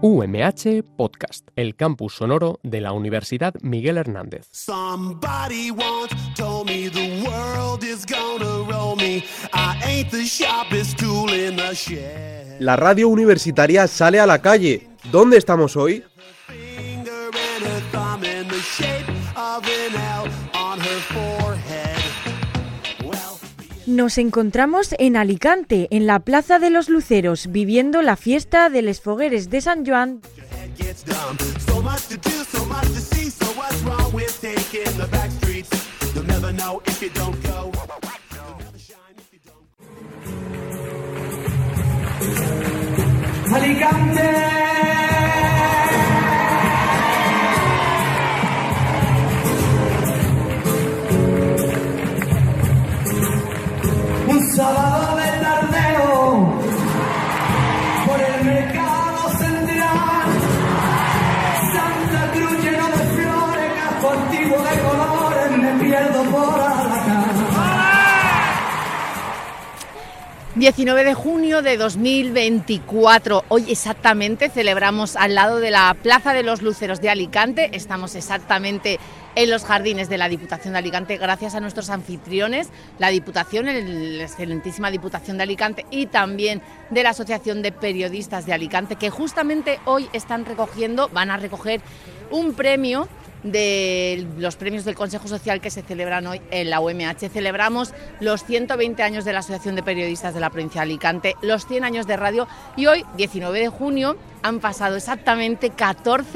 UMH Podcast, el campus sonoro de la Universidad Miguel Hernández. La radio universitaria sale a la calle. ¿Dónde estamos hoy? Nos encontramos en Alicante, en la Plaza de los Luceros, viviendo la fiesta de les Fogueres de Sant Joan. ¡Alicante! Un sábado de tardeo por el mercado central, Santa Cruz lleno de flores, casco antiguo de colores, me pierdo por Alacant. 19 de junio de 2024, hoy exactamente celebramos al lado de la Plaza de los Luceros de Alicante, estamos exactamente en los jardines de la Diputación de Alicante, gracias a nuestros anfitriones, la Diputación, la excelentísima Diputación de Alicante y también de la Asociación de Periodistas de Alicante, que justamente hoy van a recoger un premio de los premios del Consejo Social que se celebran hoy en la UMH. Celebramos los 120 años de la Asociación de Periodistas de la provincia de Alicante, los 100 años de radio y hoy, 19 de junio, han pasado exactamente 14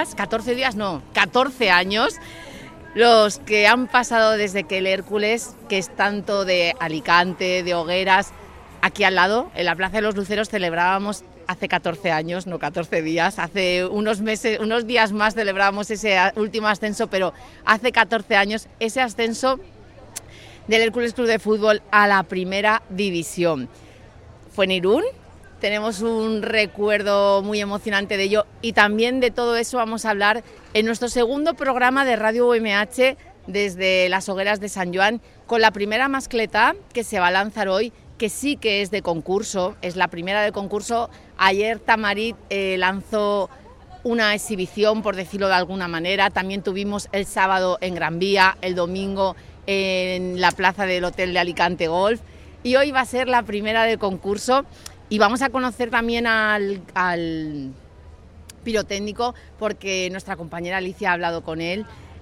años los que han pasado desde que el Hércules, que es tanto de Alicante, de Hogueras, aquí al lado, en la Plaza de los Luceros, celebrábamos hace 14 años, no 14 días, hace unos días más celebrábamos ese último ascenso, pero hace 14 años ese ascenso del Hércules Club de Fútbol a la Primera División. Fue en Irún, tenemos un recuerdo muy emocionante de ello y también de todo eso vamos a hablar en nuestro segundo programa de Radio UMH desde las Hogueras de Sant Joan con la primera mascleta que se va a lanzar hoy, que sí que es de concurso, es la primera de concurso. Ayer Tamarit lanzó una exhibición, por decirlo de alguna manera, también tuvimos el sábado en Gran Vía, el domingo en la plaza del Hotel de Alicante Golf y hoy va a ser la primera de concurso y vamos a conocer también al pirotécnico porque nuestra compañera Alicia ha hablado con él.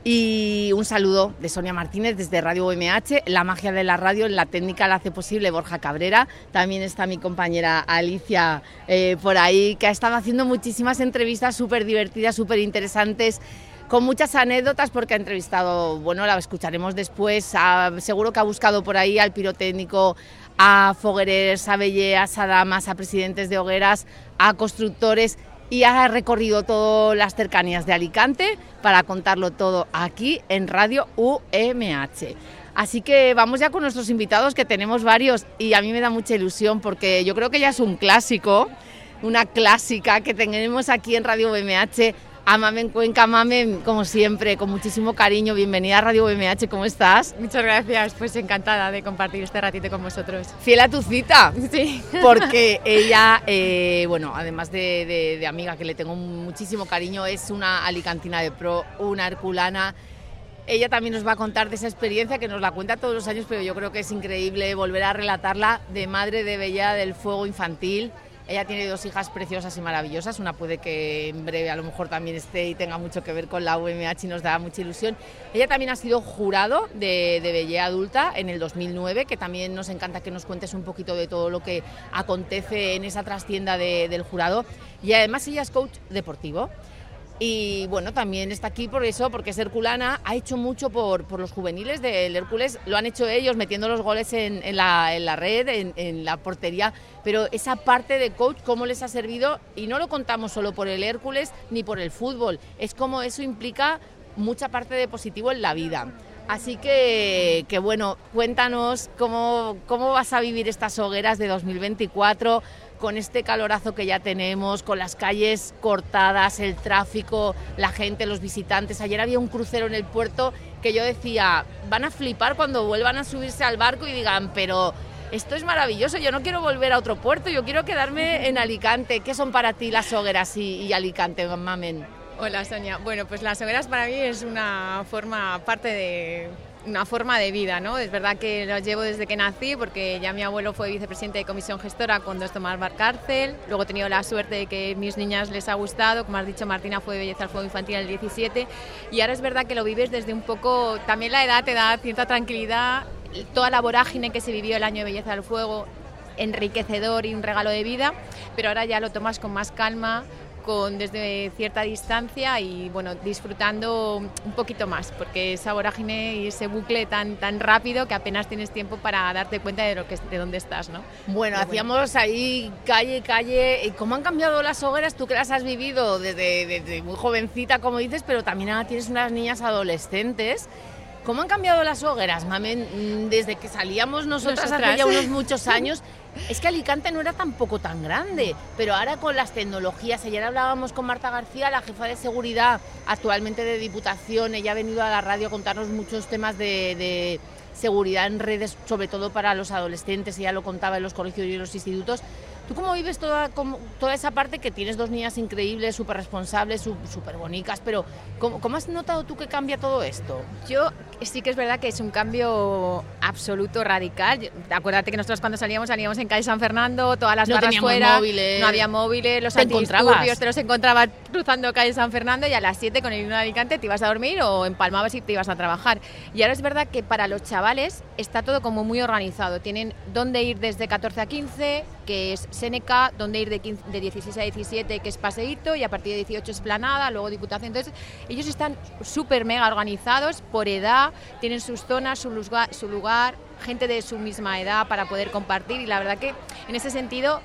Y un saludo de Sonia Martínez desde Radio UMH, la magia de la radio, la técnica la hace posible Borja Cabrera, también está mi compañera Alicia por ahí, que ha estado haciendo muchísimas entrevistas súper divertidas, súper interesantes, con muchas anécdotas porque ha entrevistado, bueno, la escucharemos después, seguro que ha buscado por ahí al pirotécnico, a fogueres, a belleas, a damas, a presidentes de hogueras, a constructores, y ha recorrido todas las cercanías de Alicante para contarlo todo aquí en Radio UMH. Así que vamos ya con nuestros invitados, que tenemos varios y a mí me da mucha ilusión porque yo creo que ya es un clásico, una clásica que tenemos aquí en Radio UMH. A Mamen Cuenca. Mamen, como siempre, con muchísimo cariño, bienvenida a Radio UMH, ¿cómo estás? Muchas gracias, pues encantada de compartir este ratito con vosotros. Fiel a tu cita, sí. Porque ella, bueno, además de amiga, que le tengo muchísimo cariño, es una alicantina de pro, una herculana. Ella también nos va a contar de esa experiencia que nos la cuenta todos los años, pero yo creo que es increíble volver a relatarla, de madre de Bella del Fuego Infantil. Ella tiene 2 hijas preciosas y maravillosas, una puede que en breve a lo mejor también esté y tenga mucho que ver con la UMH y nos da mucha ilusión. Ella también ha sido jurado de Bellea Adulta en el 2009, que también nos encanta que nos cuentes un poquito de todo lo que acontece en esa trastienda del jurado. Y además ella es coach deportivo. Y bueno, también está aquí por eso, porque es herculana, ha hecho mucho por los juveniles del Hércules, lo han hecho ellos metiendo los goles en la red, en la portería, pero esa parte de coach, cómo les ha servido, y no lo contamos solo por el Hércules ni por el fútbol, es como eso implica mucha parte de positivo en la vida. Así que bueno, cuéntanos cómo vas a vivir estas hogueras de 2024, con este calorazo que ya tenemos, con las calles cortadas, el tráfico, la gente, los visitantes. Ayer había un crucero en el puerto que yo decía, van a flipar cuando vuelvan a subirse al barco y digan, pero esto es maravilloso, yo no quiero volver a otro puerto, yo quiero quedarme en Alicante. ¿Qué son para ti las hogueras y Alicante, Mamen? Hola, Sonia. Bueno, pues las hogueras para mí es una forma de vida, ¿no? Es verdad que lo llevo desde que nací, porque ya mi abuelo fue vicepresidente de comisión gestora cuando Tomás Valcárcel. Luego he tenido la suerte de que a mis niñas les ha gustado. Como has dicho, Martina fue de Belleza al Fuego Infantil en el 17. Y ahora es verdad que lo vives desde un poco... También la edad te da cierta tranquilidad. Toda la vorágine que se vivió el año de Belleza al Fuego, enriquecedor y un regalo de vida. Pero ahora ya lo tomas con más calma, desde cierta distancia y bueno, disfrutando un poquito más, porque esa vorágine y ese bucle tan rápido que apenas tienes tiempo para darte cuenta de dónde estás, ¿no? Bueno, hacíamos ahí calle. ¿Cómo han cambiado las hogueras? Tú que las has vivido desde muy jovencita, como dices, pero también ahora tienes unas niñas adolescentes. ¿Cómo han cambiado las hogueras, Mamen? Desde que salíamos nosotras hace ya unos muchos años. Es que Alicante no era tampoco tan grande, pero ahora con las tecnologías, ayer hablábamos con Marta García, la jefa de seguridad actualmente de Diputación, ella ha venido a la radio a contarnos muchos temas de seguridad en redes, sobre todo para los adolescentes, ella lo contaba en los colegios y en los institutos. ¿Tú cómo vives toda esa parte que tienes dos niñas increíbles, súper responsables, súper bonitas, pero ¿cómo has notado tú que cambia todo esto? Yo sí que es verdad que es un cambio absoluto, radical. Acuérdate que nosotros cuando salíamos en calle San Fernando, todas las barras fuera, no había móviles, los antidisturbios te los encontrabas cruzando calle San Fernando y a las 7 con el himno de Alicante te ibas a dormir o empalmabas y te ibas a trabajar. Y ahora es verdad que para los chavales está todo como muy organizado. Tienen dónde ir desde 14 a 15, que es Séneca, donde ir de 16 a 17, que es paseíto, y a partir de 18 esplanada, luego Diputación. Entonces, ellos están súper mega organizados por edad, tienen sus zonas, su lugar, gente de su misma edad para poder compartir, y la verdad que en ese sentido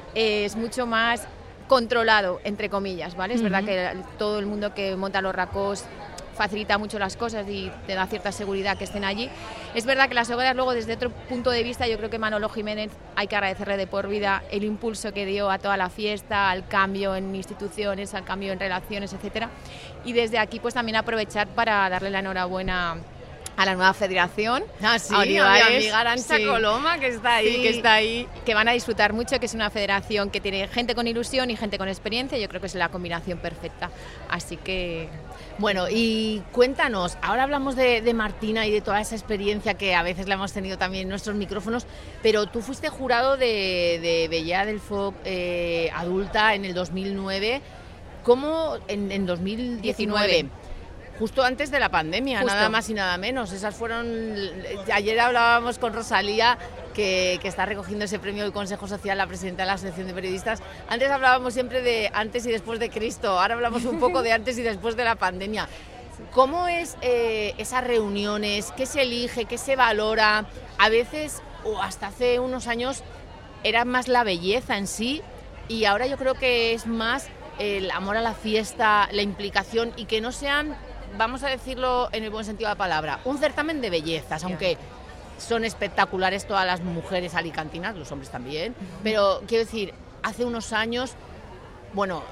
es mucho más controlado, entre comillas, ¿vale? Es verdad que todo el mundo que monta los racos facilita mucho las cosas y te da cierta seguridad que estén allí. Es verdad que las hogueras luego, desde otro punto de vista, yo creo que Manolo Jiménez hay que agradecerle de por vida el impulso que dio a toda la fiesta, al cambio en instituciones, al cambio en relaciones, etcétera. Y desde aquí pues también aprovechar para darle la enhorabuena a la nueva federación, a Olivares, a mi amiga Arantxa Coloma, que está ahí. Sí, que está ahí, que van a disfrutar mucho, que es una federación que tiene gente con ilusión y gente con experiencia. Yo creo que es la combinación perfecta, así que... Bueno, y cuéntanos, ahora hablamos de Martina y de toda esa experiencia que a veces la hemos tenido también en nuestros micrófonos, pero tú fuiste jurado de Belleza del Foc adulta en el 2009, ¿cómo en 2019? Justo antes de la pandemia, nada más y nada menos. Esas fueron... Ayer hablábamos con Rosalía, que está recogiendo ese premio del Consejo Social, la presidenta de la Asociación de Periodistas. Antes hablábamos siempre de antes y después de Cristo, ahora hablamos un poco de antes y después de la pandemia. ¿Cómo es esas reuniones? ¿Qué se elige? ¿Qué se valora? A veces, o hasta hace unos años, era más la belleza en sí, y ahora yo creo que es más el amor a la fiesta, la implicación, y que no sean, vamos a decirlo en el buen sentido de la palabra, un certamen de bellezas, aunque son espectaculares todas las mujeres alicantinas, los hombres también, pero quiero decir, hace unos años, bueno,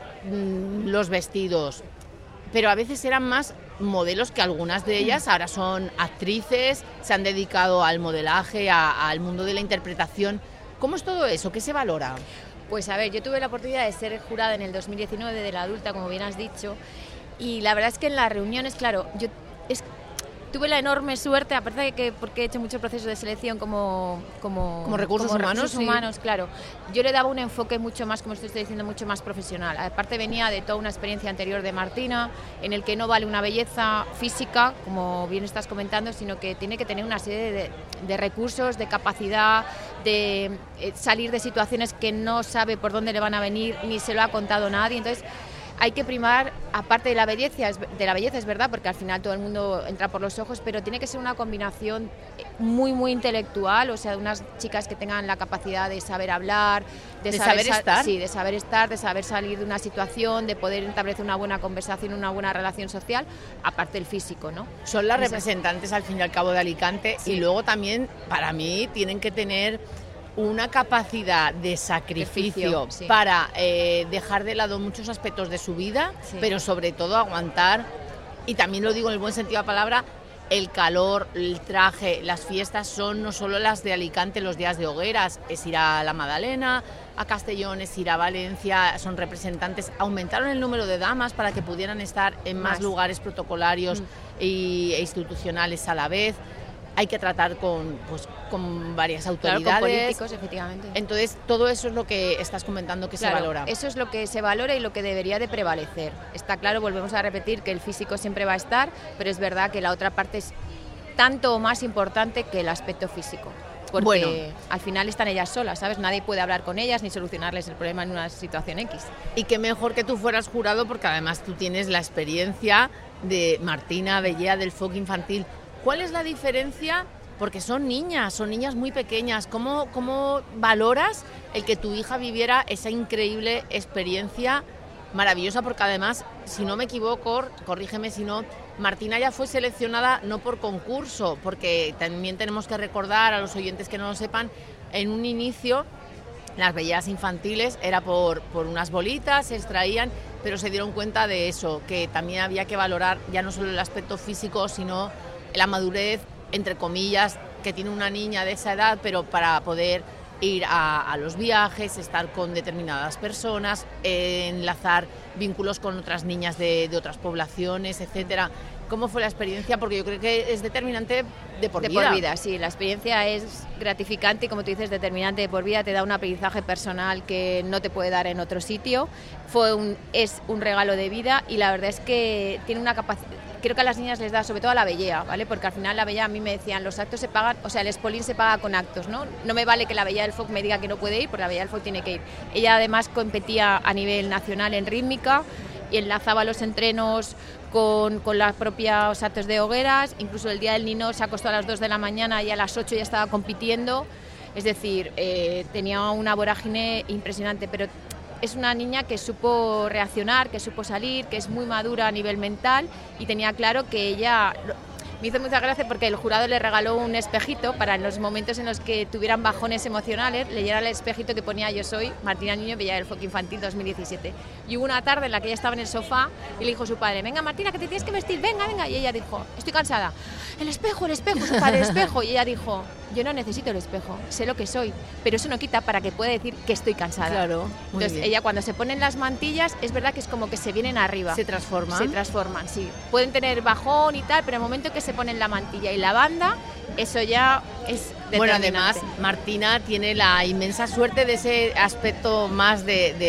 los vestidos, pero a veces eran más modelos, que algunas de ellas ahora son actrices, se han dedicado al modelaje, al mundo de la interpretación. ¿Cómo es todo eso? ¿Qué se valora? Pues a ver, yo tuve la oportunidad de ser jurada en el 2019 de la adulta, como bien has dicho, y la verdad es que en las reuniones, claro, tuve la enorme suerte, aparte de que porque he hecho mucho proceso de selección como recursos humanos, sí. Claro, yo le daba un enfoque mucho más, como estoy diciendo, mucho más profesional. Aparte venía de toda una experiencia anterior de Martina, en el que no vale una belleza física, como bien estás comentando, sino que tiene que tener una serie de recursos, de capacidad, de salir de situaciones que no sabe por dónde le van a venir, ni se lo ha contado nadie. Entonces, hay que primar, aparte de la belleza, es verdad, porque al final todo el mundo entra por los ojos, pero tiene que ser una combinación muy, muy intelectual, o sea, de unas chicas que tengan la capacidad de saber hablar, de saber estar. Sí, de saber estar, de saber salir de una situación, de poder establecer una buena conversación, una buena relación social, aparte del físico, ¿no? Son las representantes, al fin y al cabo, de Alicante, sí. Y luego también, para mí, tienen que tener una capacidad de sacrificio, sí, para dejar de lado muchos aspectos de su vida, sí, pero sobre todo aguantar, y también lo digo en el buen sentido de la palabra, el calor, el traje, las fiestas son no solo las de Alicante, los días de hogueras, es ir a la Madalena, a Castellón, es ir a Valencia, son representantes. Aumentaron el número de damas para que pudieran estar en más lugares protocolarios e institucionales a la vez. Hay que tratar con varias autoridades. Claro, con políticos, efectivamente. Entonces, todo eso es lo que estás comentando que se valora. Eso es lo que se valora y lo que debería de prevalecer. Está claro, volvemos a repetir, que el físico siempre va a estar, pero es verdad que la otra parte es tanto o más importante que el aspecto físico. Porque al final están ellas solas, ¿sabes? Nadie puede hablar con ellas ni solucionarles el problema en una situación X. Y qué mejor que tú fueras jurado, porque además tú tienes la experiencia de Martina Bellea del folk infantil. ¿Cuál es la diferencia? Porque son niñas muy pequeñas. ¿Cómo valoras el que tu hija viviera esa increíble experiencia maravillosa? Porque además, si no me equivoco, corrígeme si no, Martina ya fue seleccionada no por concurso, porque también tenemos que recordar a los oyentes que no lo sepan, en un inicio las bellas infantiles era por unas bolitas, se extraían, pero se dieron cuenta de eso, que también había que valorar ya no solo el aspecto físico, sino la madurez, entre comillas, que tiene una niña de esa edad, pero para poder ir a los viajes, estar con determinadas personas, enlazar vínculos con otras niñas de otras poblaciones, etcétera. ¿Cómo fue la experiencia? Porque yo creo que es determinante de por vida. De por vida, sí. La experiencia es gratificante y, como tú dices, determinante de por vida. Te da un aprendizaje personal que no te puede dar en otro sitio. Es un regalo de vida y la verdad es que tiene una capacidad. Creo que a las niñas les da, sobre todo a la Bellea, ¿vale? Porque al final la Bellea, a mí me decían, los actos se pagan, o sea, el Espolín se paga con actos, ¿no? No me vale que la Bellea del folk me diga que no puede ir, porque la Bellea del folk tiene que ir. Ella además competía a nivel nacional en rítmica y enlazaba los entrenos con los propios actos de hogueras. Incluso el día del Nino se acostó a las 2 de la mañana y a las 8 ya estaba compitiendo. Es decir, tenía una vorágine impresionante, pero es una niña que supo reaccionar, que supo salir, que es muy madura a nivel mental y tenía claro que ella... Me hizo mucha gracia porque el jurado le regaló un espejito para en los momentos en los que tuvieran bajones emocionales, leyera el espejito que ponía "Yo soy Martina Niño, Bellea del folk infantil 2017". Y hubo una tarde en la que ella estaba en el sofá y le dijo a su padre: "Venga, Martina, que te tienes que vestir, venga". Y ella dijo: "Estoy cansada". El espejo, su padre, el espejo. Y ella dijo: "Yo no necesito el espejo, sé lo que soy, pero eso no quita para que pueda decir que estoy cansada". Claro. Entonces bien. Ella, cuando se ponen las mantillas, es verdad que es como que se vienen arriba. Se transforman. Se transforman, sí. Pueden tener bajón y tal, pero en el momento que se ponen la mantilla y la banda, eso ya es determinante. Bueno, además, Martina tiene la inmensa suerte de ese aspecto más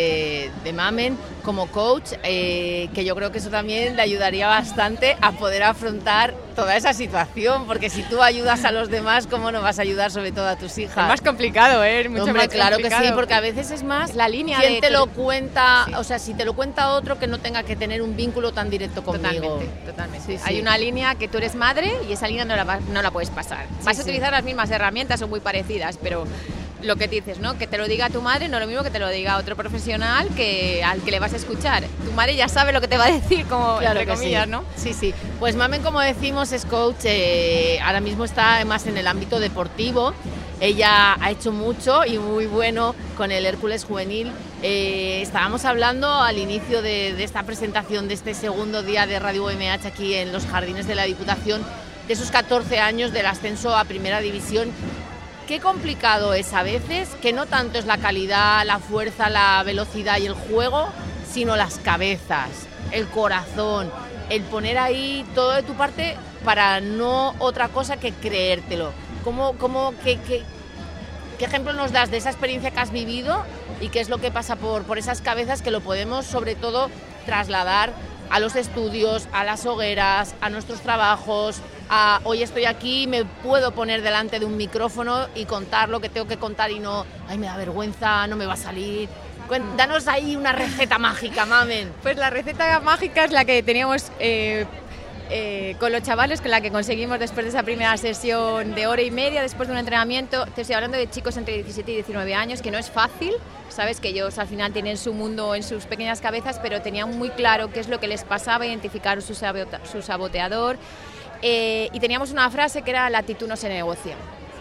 de mamen como coach, que yo creo que eso también le ayudaría bastante a poder afrontar toda esa situación, porque si tú ayudas a los demás, ¿cómo no vas a ayudar sobre todo a tus hijas? Es más complicado, mucho Hombre, más claro complicado. que sí, porque a veces es más la línea quien te lo cuenta, sí. O sea, si te lo cuenta otro, que no tenga que tener un vínculo tan directo conmigo. Totalmente. Sí, sí. Hay una línea que tú eres madre y esa línea no la puedes pasar. Vas a utilizar las mismas herramientas o muy parecidas, pero lo que dices, ¿no? Que te lo diga tu madre no es lo mismo que te lo diga otro profesional al que le vas a escuchar. Tu madre ya sabe lo que te va a decir, como claro, entre comillas, sí. ¿no? Sí. Pues Mamen, como decimos, es coach, ahora mismo está más en el ámbito deportivo. Ella ha hecho mucho y muy bueno con el Hércules Juvenil. Estábamos hablando al inicio de esta presentación, de este segundo día de Radio UMH aquí en los jardines de la Diputación, de esos 14 años del ascenso a Primera División. Qué complicado es a veces, que no tanto es la calidad, la fuerza, la velocidad y el juego, sino las cabezas, el corazón, el poner ahí todo de tu parte para no otra cosa que creértelo. ¿Qué ejemplo nos das de esa experiencia que has vivido y qué es lo que pasa por esas cabezas, que lo podemos sobre todo trasladar a los estudios, a las hogueras, a nuestros trabajos? Hoy estoy aquí, me puedo poner delante de un micrófono y contar lo que tengo que contar y no, me da vergüenza, no me va a salir. Danos ahí una receta mágica, Mamen. Pues la receta mágica es la que teníamos con los chavales, con la que conseguimos después de esa primera sesión de hora y media, después de un entrenamiento. Te estoy hablando de chicos entre 17 y 19 años, que no es fácil, sabes que ellos al final tienen su mundo en sus pequeñas cabezas, pero tenían muy claro qué es lo que les pasaba, identificar su saboteador. Y teníamos una frase que era: la actitud no se negocia.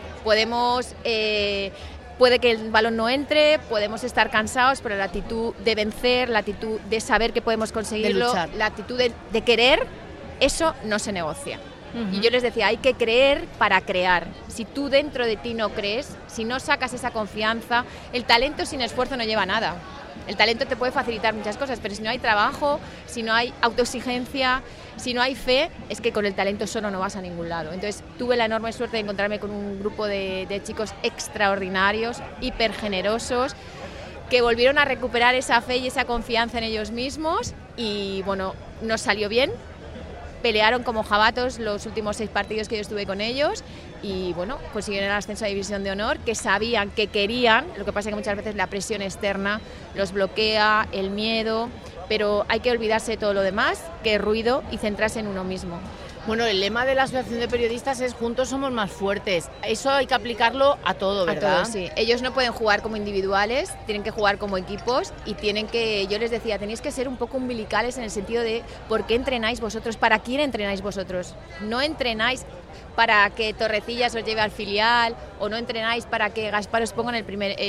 Puede que el balón no entre, podemos estar cansados, pero la actitud de vencer, la actitud de saber que podemos conseguirlo, la actitud de querer, eso no se negocia. Y yo les decía, hay que creer para crear. Si tú dentro de ti no crees, si no sacas esa confianza, el talento sin esfuerzo no lleva a nada. El talento te puede facilitar muchas cosas, pero si no hay trabajo, si no hay autoexigencia, si no hay fe, es que con el talento solo no vas a ningún lado. Entonces tuve la enorme suerte de encontrarme con un grupo de chicos extraordinarios, hiper generosos, que volvieron a recuperar esa fe y esa confianza en ellos mismos y bueno, nos salió bien. Pelearon como jabatos los últimos 6 partidos que yo estuve con ellos y bueno, consiguieron el ascenso a División de Honor, que sabían, que querían. Lo que pasa es que muchas veces la presión externa los bloquea, el miedo, pero hay que olvidarse de todo lo demás, que es ruido, y centrarse en uno mismo. Bueno, el lema de la Asociación de Periodistas es juntos somos más fuertes. Eso hay que aplicarlo a todo, ¿verdad? A todo, sí. Ellos no pueden jugar como individuales, tienen que jugar como equipos y tienen que, yo les decía, tenéis que ser un poco umbilicales en el sentido de ¿por qué entrenáis vosotros? ¿Para quién entrenáis vosotros? No entrenáis para que Torrecillas os lleve al filial o no entrenáis para que Gaspar os ponga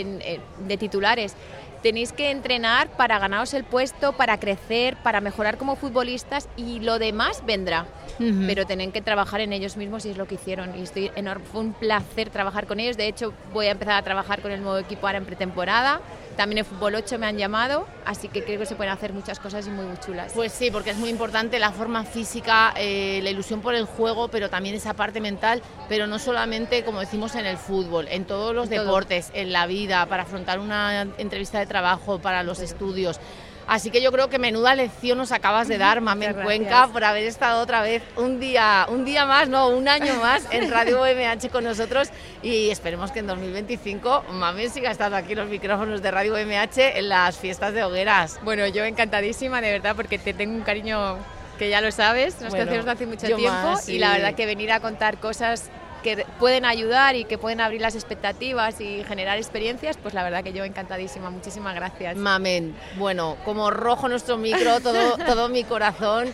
de titulares. Tenéis que entrenar para ganaros el puesto, para crecer, para mejorar como futbolistas y lo demás vendrá. Pero tienen que trabajar en ellos mismos y es lo que hicieron. Y fue un placer trabajar con ellos. De hecho, voy a empezar a trabajar con el nuevo equipo ahora en pretemporada. También en Fútbol 8 me han llamado, así que creo que se pueden hacer muchas cosas y muy chulas. Pues sí, porque es muy importante la forma física, la ilusión por el juego, pero también esa parte mental, pero no solamente, como decimos, en el fútbol, en todos los deportes, en la vida, para afrontar una entrevista de trabajo, para los estudios. Así que yo creo que menuda lección nos acabas de dar, Mamen Cuenca, por haber estado otra vez un día más, no, un año más en Radio UMH con nosotros y esperemos que en 2025 Mamen siga estando aquí en los micrófonos de Radio UMH en las fiestas de hogueras. Bueno, yo encantadísima, de verdad, porque te tengo un cariño que ya lo sabes, nos conocemos desde hace mucho tiempo más, sí. Y la verdad que venir a contar cosas que pueden ayudar y que pueden abrir las expectativas y generar experiencias, pues la verdad que yo encantadísima, muchísimas gracias. Mamen, bueno, como rojo nuestro micro, todo mi corazón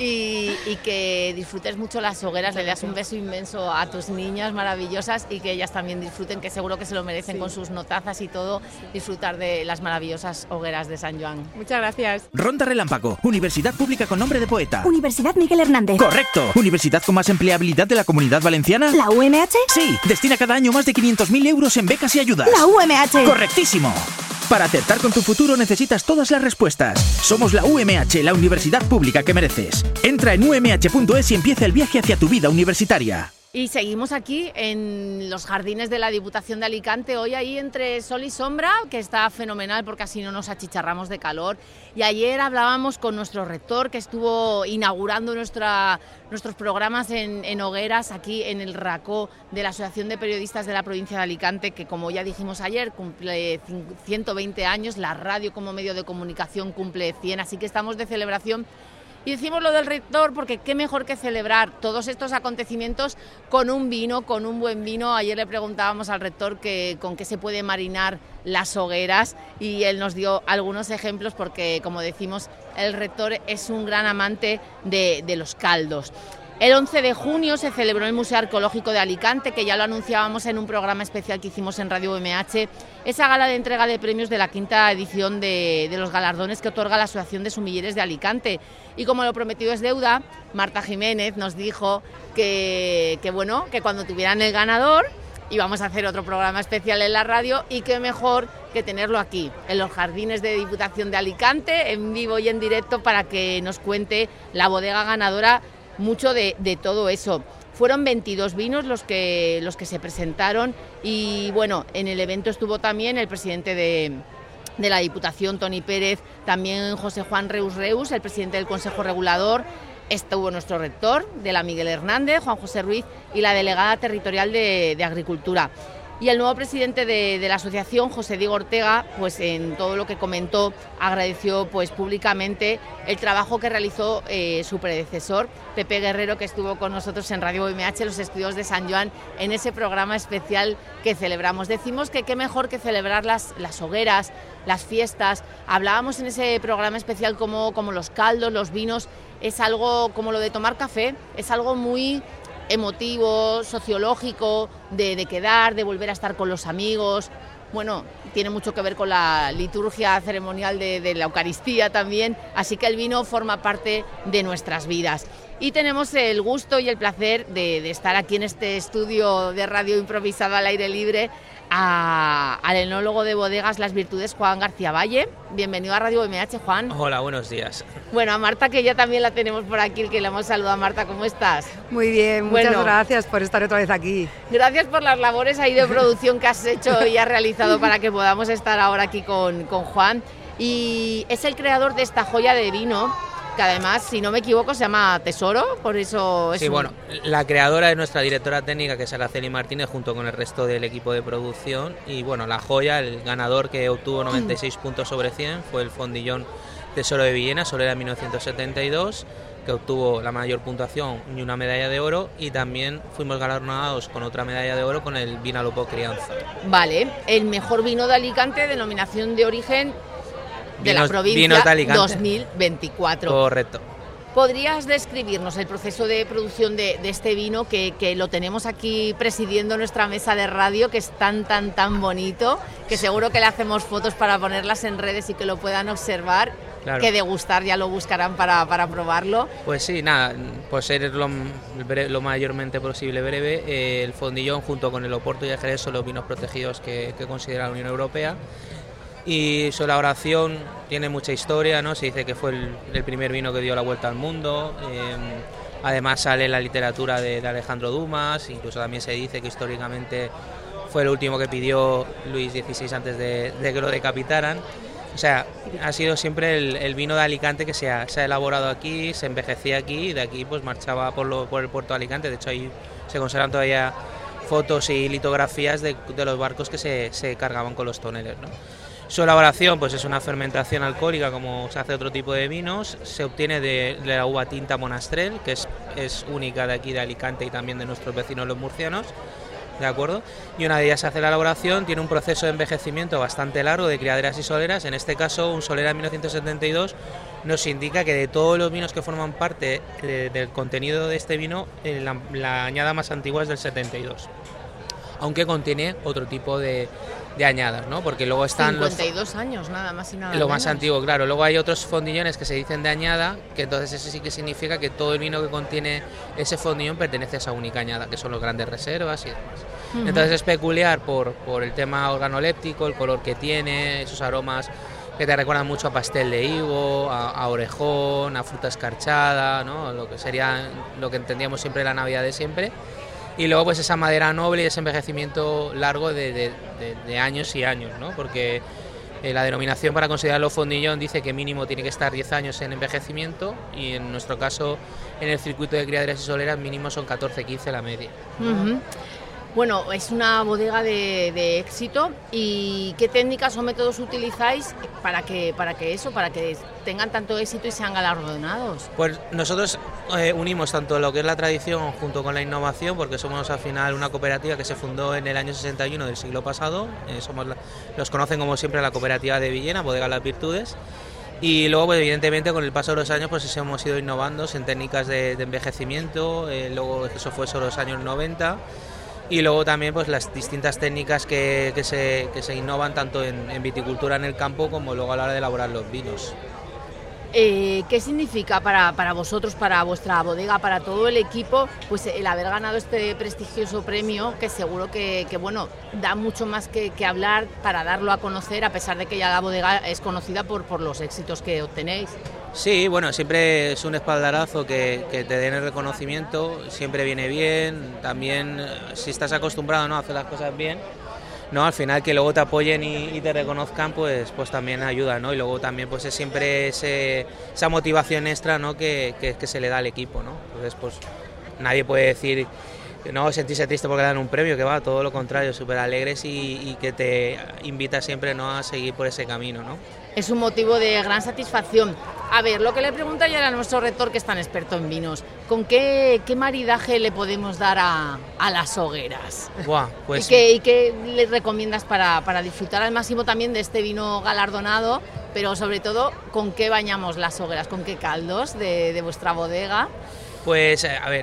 y que disfrutes mucho las hogueras, le das un beso inmenso a tus niñas maravillosas y que ellas también disfruten, que seguro que se lo merecen con sus notazas y todo, disfrutar de las maravillosas hogueras de San Joan. Muchas gracias. Ronda Relámpago, universidad pública con nombre de poeta. Universidad Miguel Hernández. Correcto. ¿Universidad con más empleabilidad de la Comunidad Valenciana? ¿La UMH? Sí, destina cada año más de 500.000 euros en becas y ayudas. ¡La UMH! ¡Correctísimo! Para acertar con tu futuro necesitas todas las respuestas. Somos la UMH, la universidad pública que mereces. Entra en umh.es y empieza el viaje hacia tu vida universitaria. Y seguimos aquí en los jardines de la Diputación de Alicante, hoy ahí entre sol y sombra, que está fenomenal porque así no nos achicharramos de calor. Y ayer hablábamos con nuestro rector que estuvo inaugurando nuestros programas en hogueras aquí en el Racó de la Asociación de Periodistas de la provincia de Alicante, que como ya dijimos ayer cumple 120 años, la radio como medio de comunicación cumple 100, así que estamos de celebración. Y decimos lo del rector porque qué mejor que celebrar todos estos acontecimientos con un vino, con un buen vino. Ayer le preguntábamos al rector con qué se puede marinar las hogueras y él nos dio algunos ejemplos porque, como decimos, el rector es un gran amante de los caldos. El 11 de junio se celebró en el Museo Arqueológico de Alicante, que ya lo anunciábamos en un programa especial que hicimos en Radio UMH, esa gala de entrega de premios de la 5ª edición de los galardones que otorga la Asociación de Sumilleres de Alicante. Y como lo prometido es deuda, Marta Jiménez nos dijo que cuando tuvieran el ganador íbamos a hacer otro programa especial en la radio y qué mejor que tenerlo aquí, en los jardines de Diputación de Alicante, en vivo y en directo, para que nos cuente la bodega ganadora mucho de todo eso. Fueron 22 vinos los que se presentaron y bueno, en el evento estuvo también el presidente de la Diputación, Toni Pérez, también José Juan Reus, el presidente del Consejo Regulador, estuvo nuestro rector de la Miguel Hernández, Juan José Ruiz, y la delegada territorial de Agricultura. Y el nuevo presidente de la asociación, José Diego Ortega, pues en todo lo que comentó, agradeció pues públicamente el trabajo que realizó su predecesor, Pepe Guerrero, que estuvo con nosotros en Radio UMH, los estudios de San Joan, en ese programa especial que celebramos. Decimos que qué mejor que celebrar las hogueras, las fiestas. Hablábamos en ese programa especial como los caldos, los vinos, es algo como lo de tomar café, es algo muy emotivo, sociológico, de quedar, de volver a estar con los amigos, bueno, tiene mucho que ver con la liturgia ceremonial de la Eucaristía también, así que el vino forma parte de nuestras vidas. Y tenemos el gusto y el placer de estar aquí en este estudio de radio improvisado al aire libre al enólogo de bodegas Las Virtudes, Juan García Valle. Bienvenido a Radio UMH, Juan. Hola, buenos días. Bueno, a Marta, que ya también la tenemos por aquí, que le hemos saludado. Marta, ¿cómo estás? Muy bien, muchas gracias por estar otra vez aquí. Gracias por las labores ahí de producción que has hecho y has realizado para que podamos estar ahora aquí con Juan. Y es el creador de esta joya de vino, que además, si no me equivoco, se llama Tesoro, por eso es... Sí, bueno, la creadora es nuestra directora técnica, que es Araceli Martínez, junto con el resto del equipo de producción. Y bueno, la joya, el ganador que obtuvo 96 puntos sobre 100 fue el Fondillón Tesoro de Villena, Solera 1972, que obtuvo la mayor puntuación y una medalla de oro, y también fuimos galardonados con otra medalla de oro con el Vinalopó Crianza. Vale, el mejor vino de Alicante, denominación de origen de la provincia 2024. Correcto. ¿Podrías describirnos el proceso de producción de este vino que lo tenemos aquí presidiendo nuestra mesa de radio, que es tan bonito, que seguro que le hacemos fotos para ponerlas en redes y que lo puedan observar? Claro. Que degustar ya lo buscarán para probarlo. Pues sí, nada, pues ser lo mayormente posible breve. El Fondillón junto con el Oporto y el Jerez son los vinos protegidos que considera la Unión Europea. Y su elaboración tiene mucha historia, ¿no? Se dice que fue el primer vino que dio la vuelta al mundo. Además sale en la literatura de Alejandro Dumas, incluso también se dice que históricamente fue el último que pidió Luis XVI antes de que lo decapitaran. O sea, ha sido siempre el vino de Alicante que se ha elaborado aquí, se envejecía aquí y de aquí pues marchaba por el puerto de Alicante. De hecho ahí se conservan todavía fotos y litografías de los barcos que se cargaban con los toneles, ¿no? Su elaboración pues es una fermentación alcohólica como se hace otro tipo de vinos. Se obtiene de la uva tinta Monastrell, que es única de aquí de Alicante y también de nuestros vecinos los murcianos, ¿de acuerdo? Y una vez ya se hace la elaboración, tiene un proceso de envejecimiento bastante largo de criaderas y soleras. En este caso, un Solera 1972 nos indica que de todos los vinos que forman parte del contenido de este vino, la añada más antigua es del 72, aunque contiene otro tipo de añadas, ¿no? Porque luego están 52 años, nada más y nada lo menos. Más antiguo, claro. Luego hay otros fondillones que se dicen de añada, que entonces eso sí que significa que todo el vino que contiene ese fondillón pertenece a esa única añada, que son los grandes reservas y demás. Entonces es peculiar por el tema organoléptico, el color que tiene, esos aromas que te recuerdan mucho a pastel de higo, a orejón, a fruta escarchada, ¿no? Lo que sería lo que entendíamos siempre la Navidad de siempre. Y luego pues esa madera noble y ese envejecimiento largo de años y años, ¿no? Porque la denominación para considerarlo fondillón dice que mínimo tiene que estar 10 años en envejecimiento, y en nuestro caso en el circuito de criaderas y soleras mínimo son 14-15 la media. Bueno, es una bodega de éxito. ¿Y qué técnicas o métodos utilizáis para que tengan tanto éxito y sean galardonados? Pues nosotros unimos tanto lo que es la tradición junto con la innovación, porque somos al final una cooperativa que se fundó en el año 61 del siglo pasado. Los conocen como siempre la cooperativa de Villena, Bodega Las Virtudes. Y luego, pues, evidentemente, con el paso de los años, pues hemos ido innovando en técnicas de envejecimiento. Luego eso fue sobre los años 90. Y luego también pues las distintas técnicas que se innovan tanto en viticultura en el campo como luego a la hora de elaborar los vinos. ¿Qué significa para vosotros, para vuestra bodega, para todo el equipo, pues el haber ganado este prestigioso premio, que seguro que bueno, da mucho más que hablar para darlo a conocer, a pesar de que ya la bodega es conocida por los éxitos que obtenéis? Sí, bueno, siempre es un espaldarazo que te den el reconocimiento, siempre viene bien. También si estás acostumbrado, ¿no?, a hacer las cosas bien, ¿no?, al final que luego te apoyen y te reconozcan, pues también ayuda, ¿no? Y luego también pues es siempre esa motivación extra, ¿no?, que se le da al equipo, ¿no? Entonces pues nadie puede decir no sentirse triste porque dan un premio, que va, todo lo contrario, súper alegres y que te invita siempre, ¿no?, a seguir por ese camino, ¿no? Es un motivo de gran satisfacción. A ver, lo que le pregunto ya a nuestro rector, que es tan experto en vinos, ¿con qué maridaje le podemos dar a las hogueras? Buah, pues... ¿Y qué le recomiendas para disfrutar al máximo también de este vino galardonado? Pero sobre todo, ¿con qué bañamos las hogueras? ¿Con qué caldos de vuestra bodega? Pues, a ver,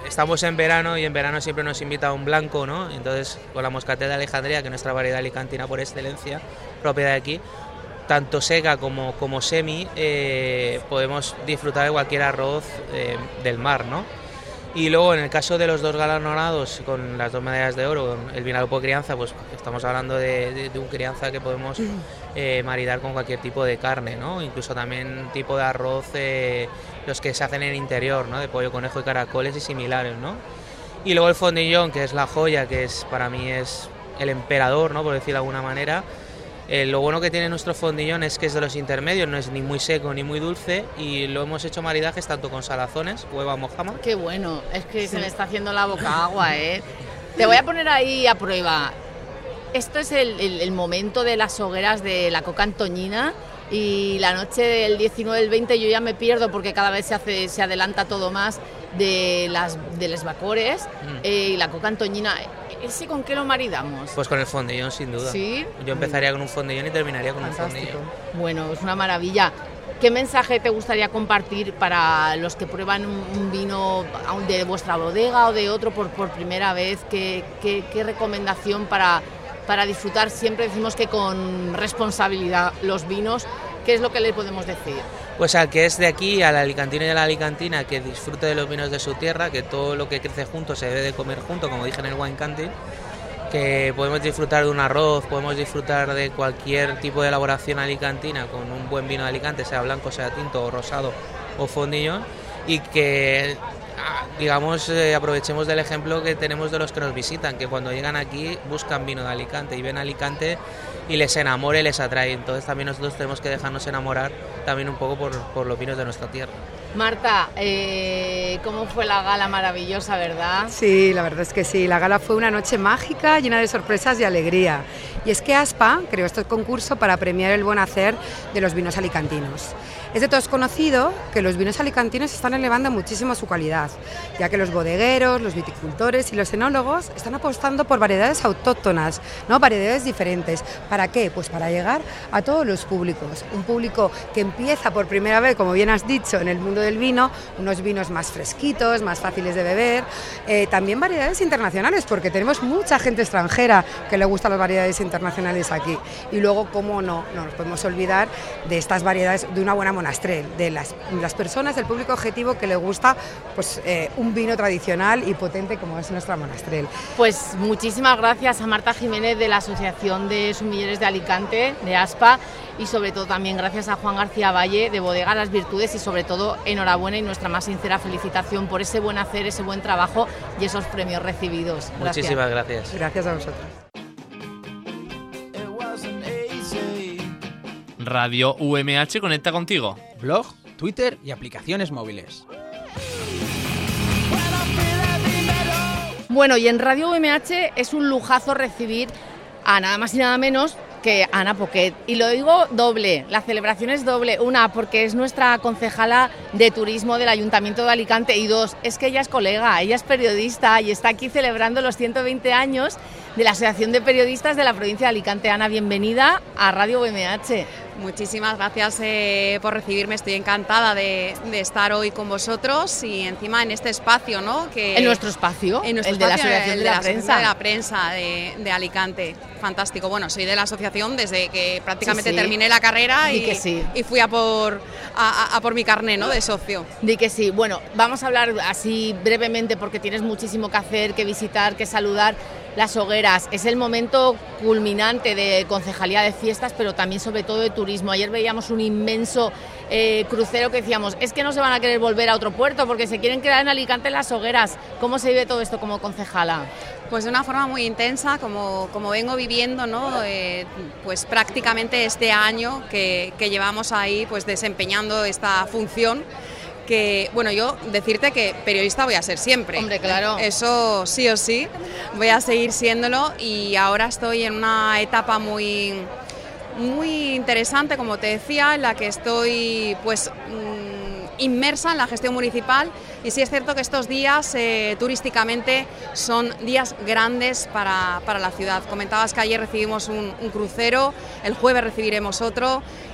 estamos en verano y en verano siempre nos invita un blanco, ¿no? Entonces con la Moscatel de Alejandría, que es nuestra variedad alicantina por excelencia, propia de aquí, tanto seca como semi, podemos disfrutar de cualquier arroz del mar, ¿no? Y luego en el caso de los 2 galardonados con las 2 medallas de oro, con el vinagre por crianza, pues estamos hablando de un crianza que podemos maridar con cualquier tipo de carne, ¿no? Incluso también tipo de arroz, los que se hacen en interior, ¿no? De pollo, conejo y caracoles y similares, ¿no? Y luego el fondillón, que es la joya, que es para mí es el emperador, ¿no? Por decirlo de alguna manera. Lo bueno que tiene nuestro fondillón es que es de los intermedios, no es ni muy seco ni muy dulce, y lo hemos hecho maridajes tanto con salazones, hueva mojama. Qué bueno, es que se me está haciendo la boca agua, ¿eh? Te voy a poner ahí a prueba. Esto es el momento de las hogueras de la coca antoñina, y la noche del 19 del 20 yo ya me pierdo porque cada vez se adelanta todo más de los bacores y la coca antoñina. ¿Ese con qué lo maridamos? Pues con el fondillón, sin duda. ¿Sí? Yo empezaría con un fondillón y terminaría con un fondillón. Bueno, es una maravilla. ¿Qué mensaje te gustaría compartir para los que prueban un vino de vuestra bodega o de otro por primera vez? ¿Qué recomendación para disfrutar? Siempre decimos que con responsabilidad los vinos. ¿Qué es lo que le podemos decir? Pues al que es de aquí, al alicantino y a la alicantina, que disfrute de los vinos de su tierra, que todo lo que crece junto se debe de comer junto, como dije en el Wine Canting, que podemos disfrutar de un arroz, podemos disfrutar de cualquier tipo de elaboración alicantina con un buen vino de Alicante, sea blanco, sea tinto, o rosado o fondillón, y que digamos aprovechemos del ejemplo que tenemos de los que nos visitan, que cuando llegan aquí buscan vino de Alicante y ven Alicante y les enamora y les atrae. Entonces también nosotros tenemos que dejarnos enamorar también un poco por los vinos de nuestra tierra. Marta, ¿cómo fue la gala? Maravillosa, ¿verdad? Sí, la verdad es que sí. La gala fue una noche mágica, llena de sorpresas y alegría. Y es que ASPA creó este concurso para premiar el buen hacer de los vinos alicantinos. Es de todos conocido que los vinos alicantinos están elevando muchísimo su calidad, ya que los bodegueros, los viticultores y los enólogos están apostando por variedades autóctonas, ¿no? Variedades diferentes. ¿Para qué? Pues para llegar a todos los públicos. Un público que empieza por primera vez, como bien has dicho, en el mundo del vino, unos vinos más fresquitos, más fáciles de beber. También variedades internacionales, porque tenemos mucha gente extranjera que le gustan las variedades internacionales aquí. Y luego, cómo no nos podemos olvidar de estas variedades, de una buena monastrell, de las personas, del público objetivo que le gusta pues un vino tradicional y potente como es nuestra monastrell. Pues muchísimas gracias a Marta Jiménez de la Asociación de Sumilleres de Alicante, de ASPA, y sobre todo también gracias a Juan García Valle de Bodega Las Virtudes, y sobre todo enhorabuena y nuestra más sincera felicitación por ese buen hacer, ese buen trabajo y esos premios recibidos. Gracias. Muchísimas gracias. Gracias a vosotros. Radio UMH conecta contigo. Blog, Twitter y aplicaciones móviles. Bueno, y en Radio UMH es un lujazo recibir a nada más y nada menos que Ana Poquet. Y lo digo doble, la celebración es doble. Una, porque es nuestra concejala de turismo del Ayuntamiento de Alicante, y dos, es que ella es colega, ella es periodista y está aquí celebrando los 120 años de la Asociación de Periodistas de la provincia de Alicante. Ana, bienvenida a Radio UMH. Muchísimas gracias por recibirme, estoy encantada de estar hoy con vosotros y encima en este espacio, ¿no? En nuestro espacio, el de la Asociación de la Prensa de Alicante. Fantástico. Bueno, soy de la asociación desde que prácticamente terminé la carrera y fui a por mi carné, ¿no? De socio. Di que sí. Bueno, vamos a hablar así brevemente porque tienes muchísimo que hacer, que visitar, que saludar. Las hogueras es el momento culminante de concejalía de fiestas, pero también sobre todo de turismo. Ayer veíamos un inmenso crucero que decíamos, es que no se van a querer volver a otro puerto porque se quieren quedar en Alicante en las hogueras. ¿Cómo se vive todo esto como concejala? Pues de una forma muy intensa, como vengo viviendo, ¿no? Pues prácticamente este año que llevamos ahí pues desempeñando esta función. Que, bueno, yo decirte que periodista voy a ser siempre. Hombre, claro. Eso sí o sí, voy a seguir siéndolo, y ahora estoy en una etapa muy interesante, como te decía, en la que estoy pues inmersa en la gestión municipal, y sí es cierto que estos días turísticamente son días grandes para la ciudad. Comentabas que ayer recibimos un crucero, el jueves recibiremos otro,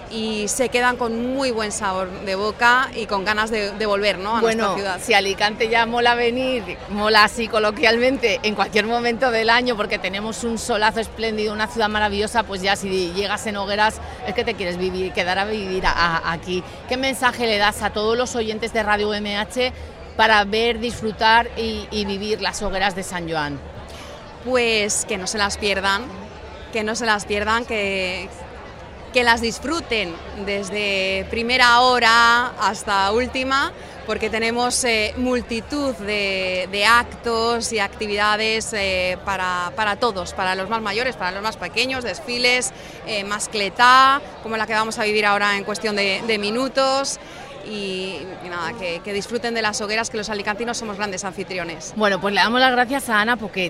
y se quedan con muy buen sabor de boca y con ganas de volver, ¿no?, a nuestra ciudad. Si Alicante ya mola venir, mola así coloquialmente en cualquier momento del año porque tenemos un solazo espléndido, una ciudad maravillosa, pues ya si llegas en hogueras es que te quieres quedar a vivir aquí. ¿Qué mensaje le das a todos los oyentes de Radio UMH para ver, disfrutar y vivir las hogueras de San Joan? Pues que no se las pierdan, que las disfruten desde primera hora hasta última, porque tenemos multitud de actos y actividades para todos, para los más mayores, para los más pequeños, desfiles, mascletá, como la que vamos a vivir ahora en cuestión de minutos. Y nada, que disfruten de las hogueras, que los alicantinos somos grandes anfitriones. Bueno, pues le damos las gracias a Ana, porque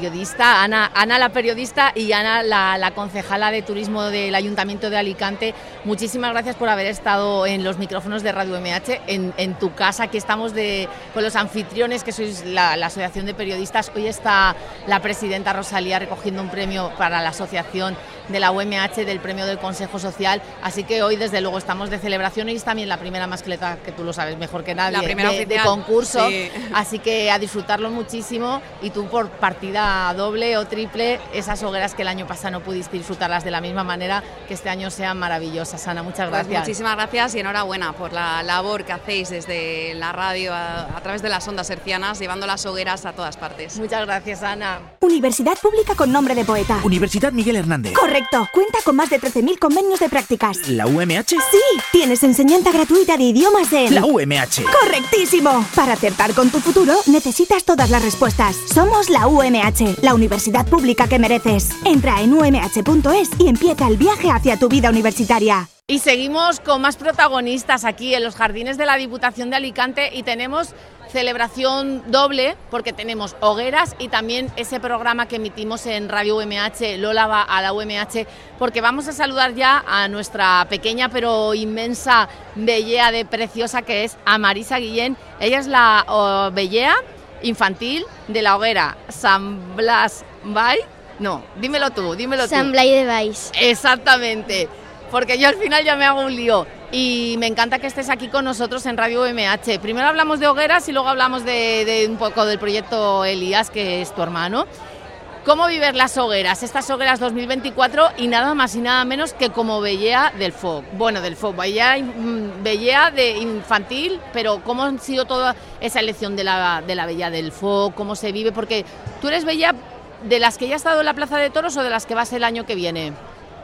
Ana la periodista y Ana la concejala de turismo del Ayuntamiento de Alicante. Muchísimas gracias por haber estado en los micrófonos de Radio UMH, en tu casa. Aquí estamos con los anfitriones, que sois la Asociación de Periodistas. Hoy está la presidenta Rosalía recogiendo un premio para la asociación de la UMH, del premio del Consejo Social, así que hoy desde luego estamos de celebración y es también la primera mascleta, que tú lo sabes mejor que nadie, de concurso, sí. Así que a disfrutarlo muchísimo, y tú por partida doble o triple, esas hogueras que el año pasado no pudiste disfrutarlas de la misma manera, que este año sean maravillosas. Ana, muchas gracias. Pues muchísimas gracias y enhorabuena por la labor que hacéis desde la radio a través de las ondas hercianas, llevando las hogueras a todas partes. Muchas gracias, Ana. Universidad pública con nombre de poeta. Universidad Miguel Hernández. Correcto, cuenta con más de 13.000 convenios de prácticas. ¿La UMH? Sí, tienes enseñanza gratuita de idiomas en... La UMH. ¡Correctísimo! Para acertar con tu futuro necesitas todas las respuestas. Somos la UMH, la universidad pública que mereces. Entra en umh.es y empieza el viaje hacia tu vida universitaria. Y seguimos con más protagonistas aquí en los jardines de la Diputación de Alicante, y tenemos celebración doble porque tenemos hogueras y también ese programa que emitimos en Radio UMH, Lola va a la UMH, porque vamos a saludar ya a nuestra pequeña pero inmensa vellea preciosa, que es a Marisa Guillén. Ella es la vellea infantil de la hoguera San Blas Bay. No, dímelo tú. San Blai de Baix. Exactamente, porque yo al final ya me hago un lío. Y me encanta que estés aquí con nosotros en Radio UMH. Primero hablamos de hogueras y luego hablamos de un poco del proyecto Elías, que es tu hermano. ¿Cómo vives las hogueras, estas hogueras 2024, y nada más y nada menos que como vellea del FOC? Bueno, del FOC, vellea de infantil, pero ¿cómo ha sido toda esa elección de la vellea del FOC? ¿Cómo se vive? Porque tú eres vellea de las que ya ha estado en la Plaza de Toros o de las que vas el año que viene.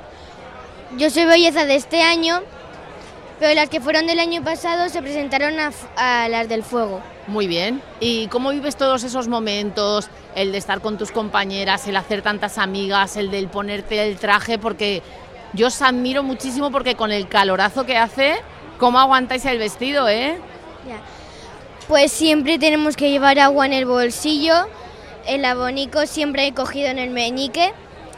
Yo soy belleza de este año, pero las que fueron del año pasado se presentaron a las del fuego. Muy bien. ¿Y cómo vives todos esos momentos? El de estar con tus compañeras, el hacer tantas amigas, el del ponerte el traje, porque yo os admiro muchísimo, porque con el calorazo que hace, ¿cómo aguantáis el vestido, Ya. Pues siempre tenemos que llevar agua en el bolsillo, el abanico siempre he cogido en el meñique,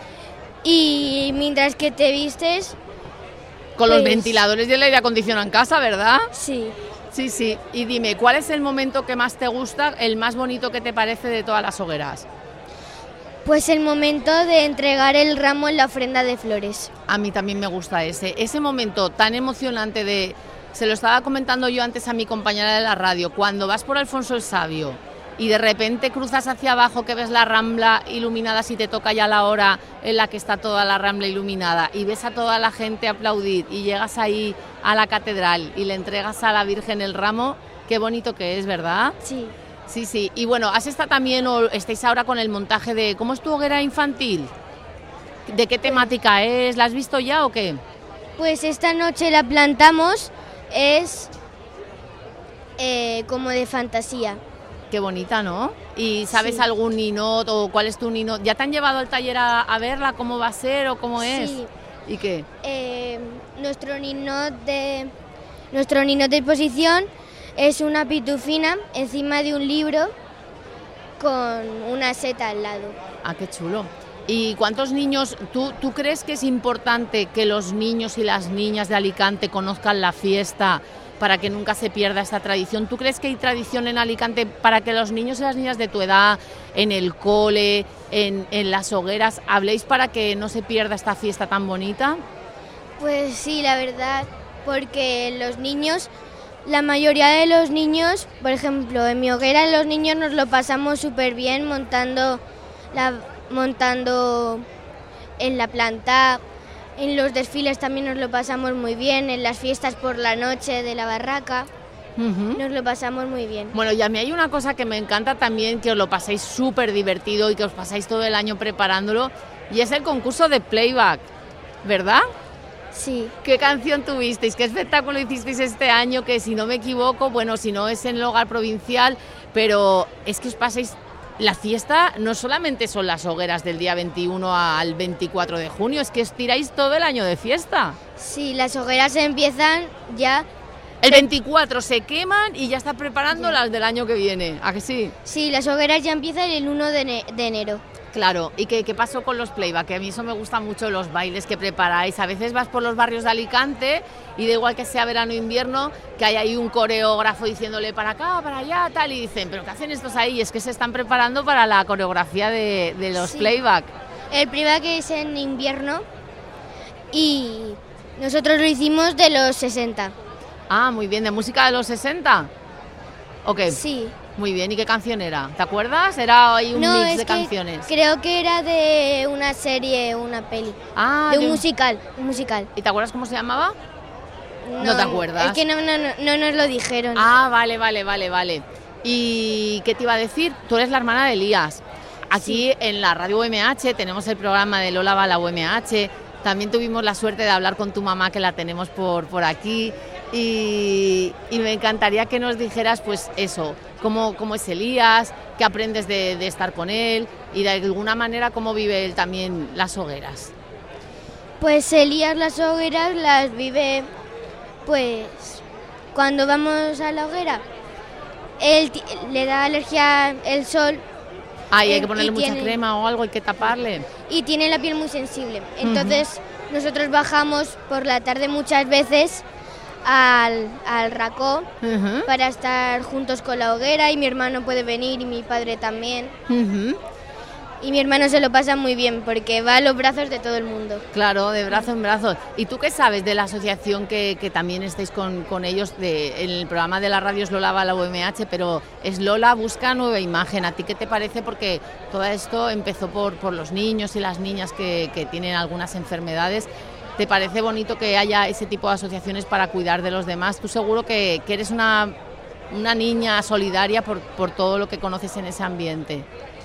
y mientras que te vistes... Con los ventiladores y el aire acondicionado en casa, ¿verdad? Sí. Sí. Y dime, ¿cuál es el momento que más te gusta, el más bonito que te parece de todas las hogueras? Pues el momento de entregar el ramo en la ofrenda de flores. A mí también me gusta ese momento tan emocionante se lo estaba comentando yo antes a mi compañera de la radio, cuando vas por Alfonso el Sabio y de repente cruzas hacia abajo, que ves la Rambla iluminada, si te toca ya la hora en la que está toda la Rambla iluminada, y ves a toda la gente aplaudir y llegas ahí a la catedral y le entregas a la Virgen el ramo, qué bonito que es, ¿verdad? Sí. Sí. Y bueno, has estado también, o estáis ahora con el montaje de... ¿Cómo es tu hoguera infantil? ¿De qué temática es? ¿La has visto ya o qué? Pues esta noche la plantamos, es como de fantasía. Qué bonita, ¿no? ¿Y sabes algún ninot o cuál es tu ninot? ¿Ya te han llevado al taller a verla? ¿Cómo va a ser o cómo es? Sí. ¿Y qué? Nuestro ninot de exposición es una pitufina encima de un libro con una seta al lado. Ah, qué chulo. ¿Y cuántos niños, tú crees que es importante que los niños y las niñas de Alicante conozcan la fiesta para que nunca se pierda esta tradición? ¿Tú crees que hay tradición en Alicante para que los niños y las niñas de tu edad, en el cole, en las hogueras, habléis para que no se pierda esta fiesta tan bonita? Pues sí, la verdad, porque los niños, la mayoría de los niños, por ejemplo, en mi hoguera los niños nos lo pasamos súper bien montando en la planta, en los desfiles también nos lo pasamos muy bien, en las fiestas por la noche de la barraca. Nos lo pasamos muy bien. Bueno, y a mí hay una cosa que me encanta también, que os lo paséis súper divertido y que os pasáis todo el año preparándolo, y es el concurso de playback, ¿verdad? Sí. ¿Qué canción tuvisteis? ¿Qué espectáculo hicisteis este año? Que si no me equivoco, bueno, si no es en el hogar provincial, pero es que os pasáis... La fiesta no solamente son las hogueras del día 21 al 24 de junio, es que os tiráis todo el año de fiesta. Sí, las hogueras empiezan ya... El 24 se queman y ya está preparando las del año que viene, ¿a que sí? Sí, las hogueras ya empiezan el 1 de enero. Claro, ¿y qué pasó con los playback? Que a mí eso me gusta mucho, los bailes que preparáis. A veces vas por los barrios de Alicante y da igual que sea verano o invierno, que hay ahí un coreógrafo diciéndole para acá, para allá, tal, y dicen, ¿pero qué hacen estos ahí? Y es que se están preparando para la coreografía de los playback. El playback es en invierno y nosotros lo hicimos de los 60. Ah, muy bien, ¿de música de los 60? ¿O qué? Sí. Muy bien, ¿y qué canción era? ¿Te acuerdas? Era ahí un mix de canciones. Creo que era de una serie, una peli. Ah, de un musical. ¿Y te acuerdas cómo se llamaba? No te acuerdas. Es que no nos lo dijeron. Ah, vale. ¿Y qué te iba a decir? Tú eres la hermana de Elías. Aquí en la radio UMH tenemos el programa de Lola va a la UMH. También tuvimos la suerte de hablar con tu mamá, que la tenemos por aquí. Y me encantaría que nos dijeras, pues eso, cómo es Elías, qué aprendes de estar con él y de alguna manera cómo vive él también las hogueras. Pues Elías las hogueras las vive, pues, cuando vamos a la hoguera. Él le da alergia el sol. Ah, y hay que ponerle mucha crema o algo, hay que taparle. Y tiene la piel muy sensible. Entonces, nosotros bajamos por la tarde muchas veces al racó para estar juntos con la hoguera, y mi hermano puede venir y mi padre también. Y mi hermano se lo pasa muy bien porque va a los brazos de todo el mundo. Claro, de brazo en brazo. ¿Y tú qué sabes de la asociación que también estáis con ellos? En el programa de la radio es Lola va a la UMH, pero es Lola busca nueva imagen. ¿A ti qué te parece? Porque todo esto empezó por los niños y las niñas que tienen algunas enfermedades. ¿Te parece bonito que haya ese tipo de asociaciones para cuidar de los demás? Tú seguro que eres una niña solidaria por todo lo que conoces en ese ambiente.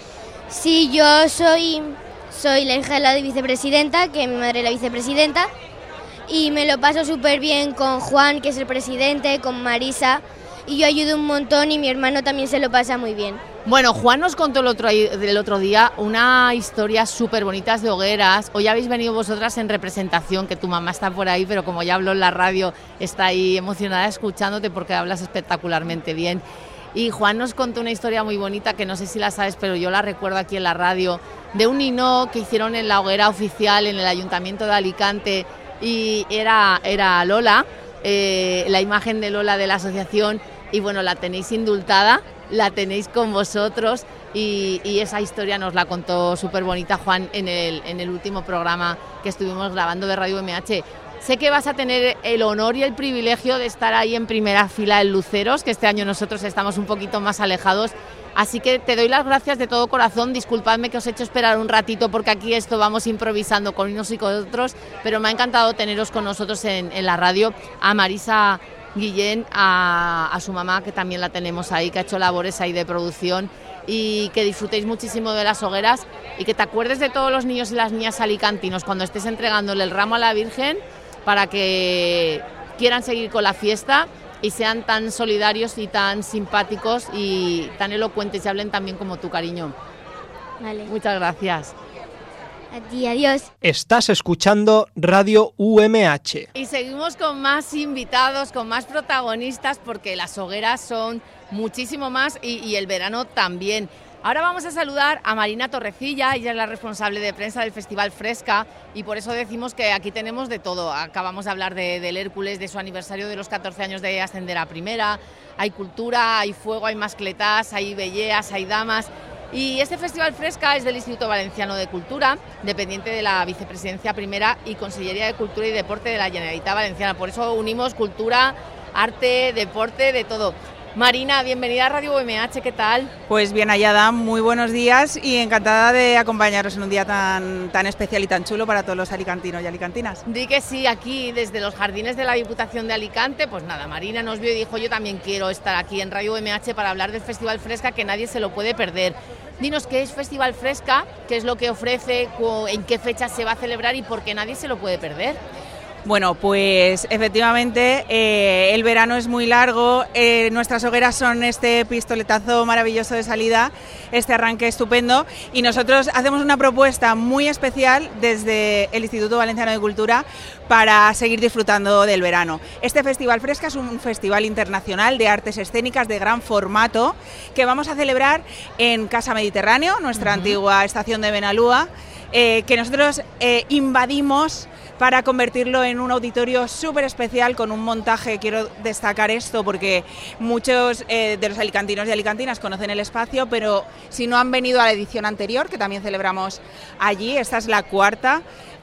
Sí, yo soy la hija de la vicepresidenta, que mi madre es la vicepresidenta, y me lo paso súper bien con Juan, que es el presidente, con Marisa, y yo ayudo un montón y mi hermano también se lo pasa muy bien. Bueno, Juan nos contó el otro día una historia súper bonita de hogueras. Hoy habéis venido vosotras en representación, que tu mamá está por ahí, pero como ya habló en la radio, está ahí emocionada escuchándote porque hablas espectacularmente bien. Y Juan nos contó una historia muy bonita, que no sé si la sabes, pero yo la recuerdo aquí en la radio, de un ninó que hicieron en la hoguera oficial en el Ayuntamiento de Alicante, y era Lola, la imagen de Lola de la asociación, y bueno, la tenéis indultada, la tenéis con vosotros, y esa historia nos la contó súper bonita Juan en el último programa que estuvimos grabando de Radio UMH. Sé que vas a tener el honor y el privilegio de estar ahí en primera fila en Luceros, que este año nosotros estamos un poquito más alejados, así que te doy las gracias de todo corazón. Disculpadme que os he hecho esperar un ratito porque aquí esto vamos improvisando con unos y con otros, pero me ha encantado teneros con nosotros en la radio. A Marisa Guillén, a su mamá, que también la tenemos ahí, que ha hecho labores ahí de producción, y que disfrutéis muchísimo de las hogueras y que te acuerdes de todos los niños y las niñas alicantinos cuando estés entregándole el ramo a la Virgen, para que quieran seguir con la fiesta y sean tan solidarios y tan simpáticos y tan elocuentes y hablen también como tú, cariño. Vale. Muchas gracias. A ti, adiós. Estás escuchando Radio UMH. Y seguimos con más invitados, con más protagonistas, porque las hogueras son muchísimo más y el verano también. Ahora vamos a saludar a Marina Torrecilla, ella es la responsable de prensa del Festival Fresca, y por eso decimos que aquí tenemos de todo. Acabamos de hablar del Hércules, de su aniversario de los 14 años de ascender a primera, hay cultura, hay fuego, hay mascletas, hay belleas, hay damas, Y este Festival Fresca es del Instituto Valenciano de Cultura, dependiente de la Vicepresidencia Primera y Consellería de Cultura y Deporte de la Generalitat Valenciana. Por eso unimos cultura, arte, deporte, de todo. Marina, bienvenida a Radio UMH, ¿qué tal? Pues bien hallada, muy buenos días y encantada de acompañaros en un día tan especial y tan chulo para todos los alicantinos y alicantinas. Di que sí, aquí desde los jardines de la Diputación de Alicante, pues nada, Marina nos vio y dijo yo también quiero estar aquí en Radio UMH para hablar del Festival Fresca, que nadie se lo puede perder. Dinos qué es Festival Fresca, qué es lo que ofrece, en qué fecha se va a celebrar y por qué nadie se lo puede perder. Bueno, pues efectivamente el verano es muy largo, nuestras hogueras son este pistoletazo maravilloso de salida, este arranque estupendo, y nosotros hacemos una propuesta muy especial desde el Instituto Valenciano de Cultura para seguir disfrutando del verano. Este Festival Fresca es un festival internacional de artes escénicas de gran formato que vamos a celebrar en Casa Mediterráneo, nuestra antigua estación de Benalúa, que nosotros invadimos para convertirlo en un auditorio súper especial con un montaje. Quiero destacar esto porque muchos de los alicantinos y alicantinas conocen el espacio, pero si no han venido a la edición anterior, que también celebramos allí, esta es la cuarta,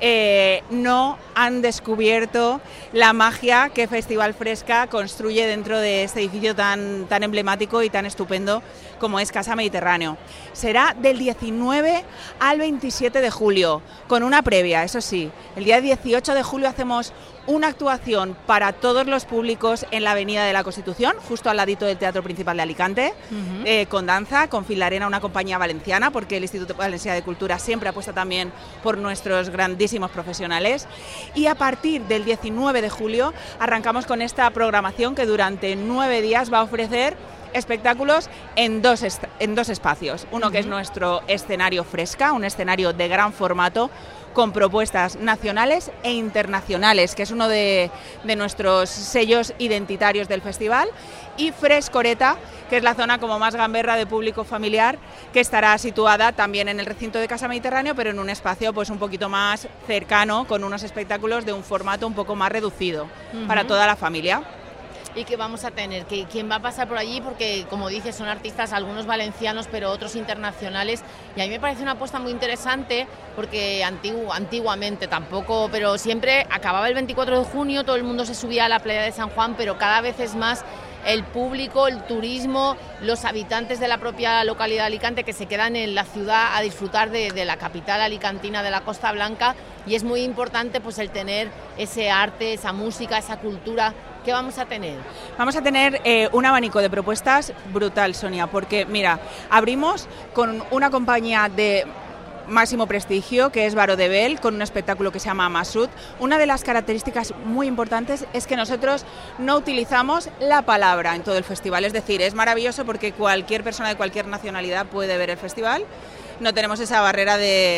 no han descubierto la magia que Festival Fresca construye dentro de este edificio tan emblemático y tan estupendo como es Casa Mediterráneo. Será del 19 al 27 de julio, con una previa, eso sí. El día 18 de julio hacemos una actuación para todos los públicos en la Avenida de la Constitución, justo al ladito del Teatro Principal de Alicante, con danza, con Filarena, una compañía valenciana, porque el Instituto Valenciano de Cultura siempre apuesta también por nuestros grandísimos profesionales. Y a partir del 19 de julio arrancamos con esta programación que durante 9 días va a ofrecer espectáculos en dos espacios. Uno que es nuestro escenario Fresca, un escenario de gran formato con propuestas nacionales e internacionales, que es uno de nuestros sellos identitarios del festival, y Frescoreta, que es la zona como más gamberra de público familiar, que estará situada también en el recinto de Casa Mediterráneo, pero en un espacio pues un poquito más cercano, con unos espectáculos de un formato un poco más reducido para toda la familia. ¿Y qué vamos a tener? ¿Quién va a pasar por allí? Porque, como dices, son artistas, algunos valencianos, pero otros internacionales. Y a mí me parece una apuesta muy interesante, porque antiguamente tampoco, pero siempre acababa el 24 de junio, todo el mundo se subía a la playa de San Juan, pero cada vez es más el público, el turismo, los habitantes de la propia localidad de Alicante que se quedan en la ciudad a disfrutar de la capital alicantina, de la Costa Blanca, y es muy importante pues el tener ese arte, esa música, esa cultura. ¿Qué vamos a tener? Vamos a tener un abanico de propuestas brutal, Sonia, porque mira, abrimos con una compañía de máximo prestigio, que es Baro de Bell, con un espectáculo que se llama Masud. Una de las características muy importantes es que nosotros no utilizamos la palabra en todo el festival, es decir, es maravilloso porque cualquier persona de cualquier nacionalidad puede ver el festival, no tenemos esa barrera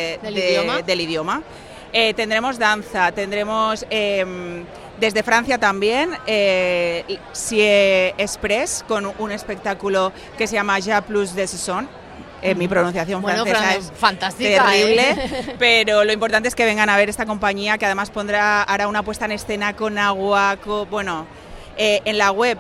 del idioma. Tendremos danza, tendremos desde Francia también Sie Express, con un espectáculo que se llama Ja plus de Saison. Mi pronunciación francesa es fantástica, terrible, pero lo importante es que vengan a ver esta compañía, que además hará una puesta en escena con agua, en la web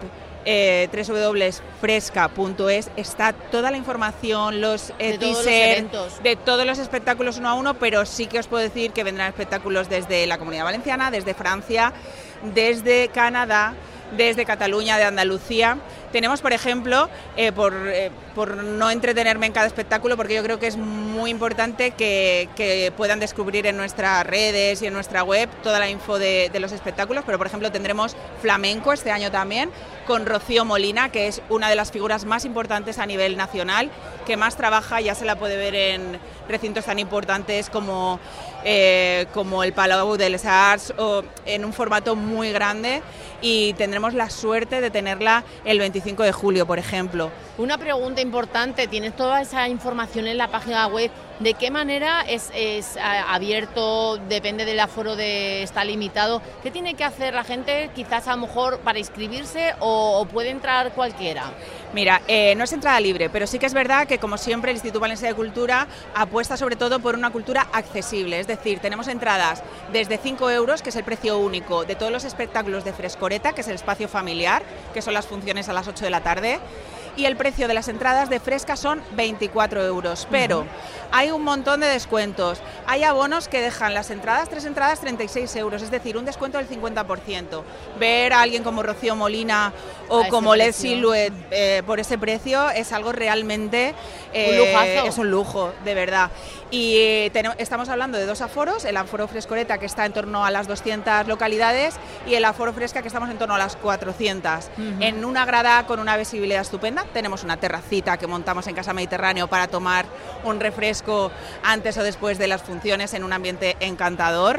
www.fresca.es está toda la información, los teasers de todos los espectáculos uno a uno, pero sí que os puedo decir que vendrán espectáculos desde la Comunidad Valenciana, desde Francia, desde Canadá, desde Cataluña, de Andalucía. Tenemos, por ejemplo, por no entretenerme en cada espectáculo, porque yo creo que es muy importante que puedan descubrir en nuestras redes y en nuestra web toda la info de los espectáculos, pero por ejemplo tendremos flamenco este año también, con Rocío Molina, que es una de las figuras más importantes a nivel nacional, que más trabaja, ya se la puede ver en recintos tan importantes como el Palau de les Arts, o en un formato muy grande, y tendremos la suerte de tenerla el 25 de julio, por ejemplo. Una pregunta importante, ¿tienes toda esa información en la página web? ¿De qué manera es abierto? ¿Depende del aforo está limitado? ¿Qué tiene que hacer la gente quizás a lo mejor para inscribirse o puede entrar cualquiera? Mira, no es entrada libre, pero sí que es verdad que, como siempre, el Instituto Valenciano de Cultura apuesta sobre todo por una cultura accesible, es decir, tenemos entradas desde 5 euros, que es el precio único de todos los espectáculos de Frescoreta, que es el espacio familiar, que son las funciones a las 8 de la tarde, y el precio de las entradas de Fresca son 24 euros, pero hay un montón de descuentos. Hay abonos que dejan las entradas, 3 entradas, 36 euros, es decir, un descuento del 50%. Ver a alguien como Rocío Molina o como Led Silhouette por ese precio es algo realmente... un lujazo. Es un lujo, de verdad. Y estamos hablando de 2 aforos, el aforo Frescoleta, que está en torno a las 200 localidades, y el aforo Fresca, que estamos en torno a las 400. En una grada con una visibilidad estupenda. Tenemos una terracita que montamos en Casa Mediterráneo para tomar un refresco antes o después de las funciones en un ambiente encantador.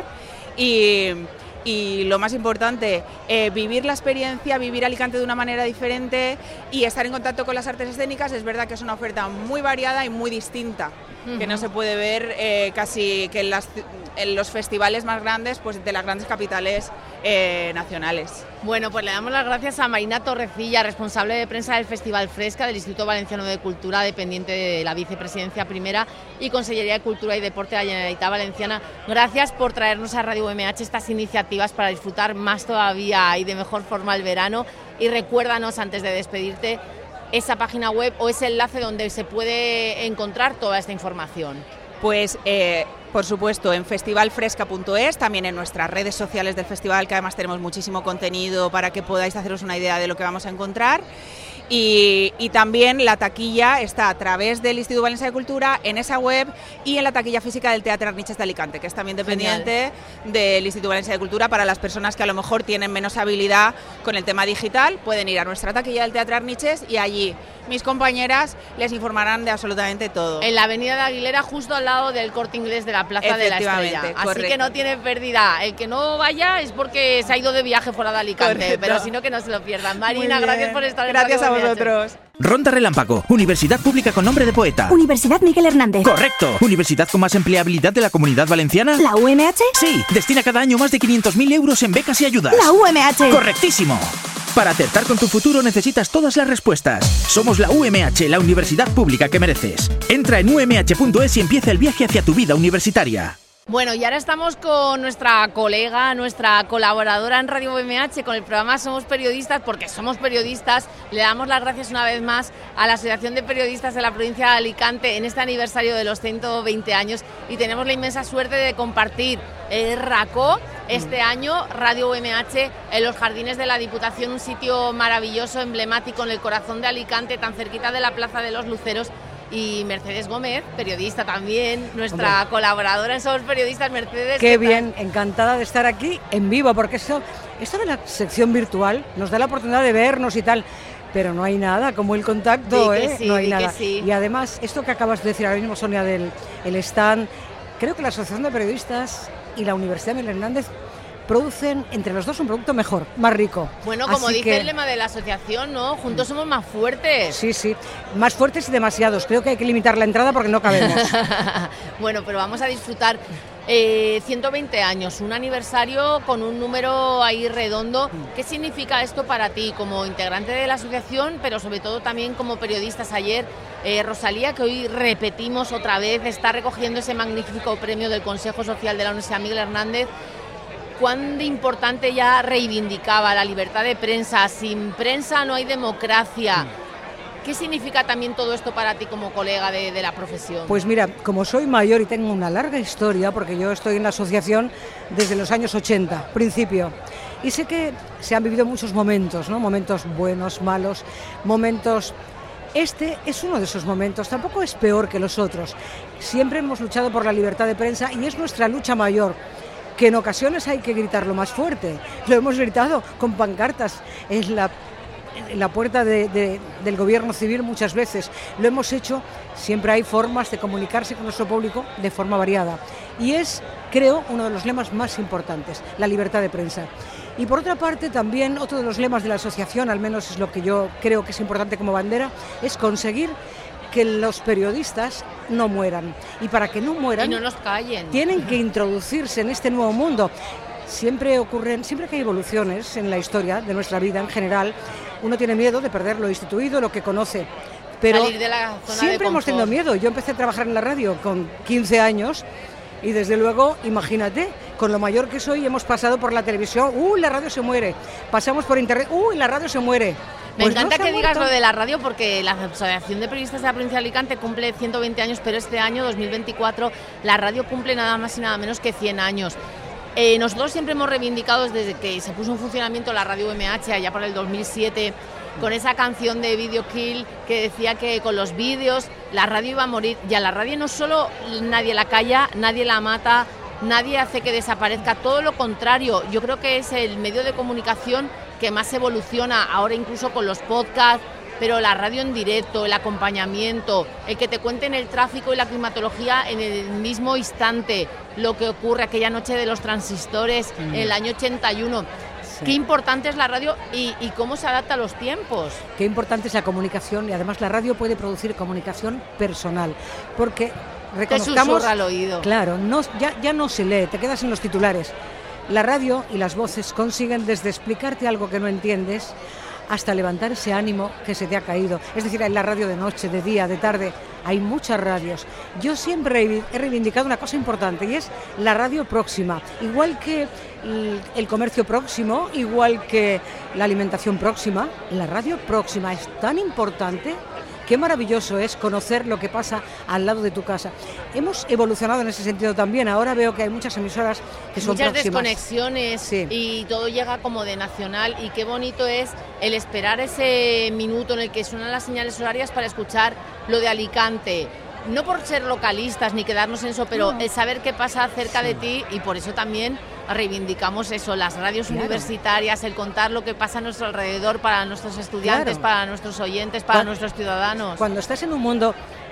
Y lo más importante, vivir la experiencia, vivir Alicante de una manera diferente y estar en contacto con las artes escénicas. Es verdad que es una oferta muy variada y muy distinta, que no se puede ver casi que en los festivales más grandes, pues de las grandes capitales nacionales. Bueno, pues le damos las gracias a Marina Torrecilla, responsable de prensa del Festival Fresca del Instituto Valenciano de Cultura, dependiente de la Vicepresidencia Primera y Consellería de Cultura y Deporte de la Generalitat Valenciana. Gracias por traernos a Radio UMH estas iniciativas para disfrutar más todavía y de mejor forma el verano. Y recuérdanos, antes de despedirte, esa página web o ese enlace donde se puede encontrar toda esta información. Pues por supuesto en festivalfresca.es, también en nuestras redes sociales del festival, que además tenemos muchísimo contenido para que podáis haceros una idea de lo que vamos a encontrar. Y también la taquilla está a través del Instituto Valenciano de Cultura en esa web y en la taquilla física del Teatre Arniches de Alicante, que es también dependiente del Instituto Valenciano de Cultura. Para las personas que a lo mejor tienen menos habilidad con el tema digital, pueden ir a nuestra taquilla del Teatre Arniches y allí mis compañeras les informarán de absolutamente todo. En la avenida de Aguilera, justo al lado del Corte Inglés de la Plaza de la Estrella. Así que no tiene pérdida. El que no vaya es porque se ha ido de viaje fuera de Alicante, correcto. Pero si no, que no se lo pierdan. Marina, gracias por estar en Gracias a vosotros. Ronda Relámpago, universidad pública con nombre de poeta. Universidad Miguel Hernández. Correcto. Universidad con más empleabilidad de la Comunidad Valenciana. ¿La UMH? Sí, destina cada año más de 500.000 euros en becas y ayudas. La UMH. Correctísimo. Para acertar con tu futuro necesitas todas las respuestas. Somos la UMH, la universidad pública que mereces. Entra en umh.es y empieza el viaje hacia tu vida universitaria. Bueno, y ahora estamos con nuestra colega, nuestra colaboradora en Radio UMH con el programa Somos Periodistas, porque somos periodistas. Le damos las gracias una vez más a la Asociación de Periodistas de la provincia de Alicante en este aniversario de los 120 años y tenemos la inmensa suerte de compartir RACO este año, Radio UMH, en los jardines de la Diputación, un sitio maravilloso, emblemático en el corazón de Alicante, tan cerquita de la Plaza de los Luceros. Y Mercedes Gómez, periodista también, nuestra colaboradora en Somos Periodistas. Mercedes, qué bien, encantada de estar aquí en vivo, porque esto de la sección virtual nos da la oportunidad de vernos y tal, pero no hay nada como el contacto, sí, no hay nada. Sí. Y además, esto que acabas de decir ahora mismo, Sonia, del stand, creo que la Asociación de Periodistas y la Universidad Miguel Hernández producen entre los dos un producto mejor, más rico. Bueno, como dice el lema de la asociación, ¿no? Juntos somos más fuertes. Sí, más fuertes y demasiados. Creo que hay que limitar la entrada porque no cabemos. Bueno, pero vamos a disfrutar 120 años, un aniversario con un número ahí redondo. ¿Qué significa esto para ti como integrante de la asociación, pero sobre todo también como periodistas? Ayer Rosalía, que hoy repetimos otra vez, está recogiendo ese magnífico premio del Consejo Social de la Universidad Miguel Hernández. ¿Cuán importante ya reivindicaba la libertad de prensa? Sin prensa no hay democracia. ¿Qué significa también todo esto para ti como colega de la profesión? Pues mira, como soy mayor y tengo una larga historia, porque yo estoy en la asociación desde los años 80, principio, y sé que se han vivido muchos momentos, ¿no? Momentos buenos, malos, momentos... Este es uno de esos momentos, tampoco es peor que los otros. Siempre hemos luchado por la libertad de prensa y es nuestra lucha mayor, que en ocasiones hay que gritarlo más fuerte. Lo hemos gritado con pancartas en la puerta del gobierno civil muchas veces. Lo hemos hecho, siempre hay formas de comunicarse con nuestro público de forma variada. Y es, creo, uno de los lemas más importantes, la libertad de prensa. Y por otra parte también otro de los lemas de la asociación, al menos es lo que yo creo que es importante como bandera, es conseguir que los periodistas no mueran. Y para que no mueran, y no nos callen, tienen que introducirse en este nuevo mundo. Siempre que hay evoluciones en la historia de nuestra vida en general, uno tiene miedo de perder lo instituido, lo que conoce. Pero salir de la zona siempre hemos tenido miedo. Yo empecé a trabajar en la radio con 15 años y desde luego, imagínate, con lo mayor que soy, hemos pasado por la televisión, la radio se muere, pasamos por internet, la radio se muere. Me Pues encanta no se que ha digas muerto. lo de la radio porque la Asociación de Periodistas de la Provincia de Alicante cumple 120 años, pero este año, 2024, la radio cumple nada más y nada menos que 100 años. Nosotros siempre hemos reivindicado desde que se puso en funcionamiento la radio UMH allá por el 2007, con esa canción de Video Kill que decía que con los vídeos la radio iba a morir. Y a la radio no solo nadie la calla, nadie la mata, nadie hace que desaparezca, todo lo contrario. Yo creo que es el medio de comunicación que más evoluciona ahora, incluso con los podcasts, pero la radio en directo, el acompañamiento, el que te cuenten el tráfico y la climatología en el mismo instante, lo que ocurre aquella noche de los transistores en el año 81. Sí. Qué importante es la radio y cómo se adapta a los tiempos. Qué importante es la comunicación, y además la radio puede producir comunicación personal, porque reconozcamos... Te susurra al oído. Claro, ya no se lee, te quedas en los titulares. La radio y las voces consiguen desde explicarte algo que no entiendes hasta levantar ese ánimo que se te ha caído. Es decir, hay la radio de noche, de día, de tarde, hay muchas radios. Yo siempre he reivindicado una cosa importante, y es la radio próxima. Igual que el comercio próximo, igual que la alimentación próxima, la radio próxima es tan importante. Qué maravilloso es conocer lo que pasa al lado de tu casa. Hemos evolucionado en ese sentido también. Ahora veo que hay muchas emisoras que son muchas próximas. Desconexiones, sí. Y todo llega como de nacional, y qué bonito es el esperar ese minuto en el que suenan las señales horarias para escuchar lo de Alicante. No por ser localistas ni quedarnos en eso, pero el saber qué pasa cerca de ti, y por eso también reivindicamos eso, las radios universitarias, el contar lo que pasa a nuestro alrededor para nuestros estudiantes, para nuestros oyentes, para nuestros ciudadanos. Cuando estás en un mundo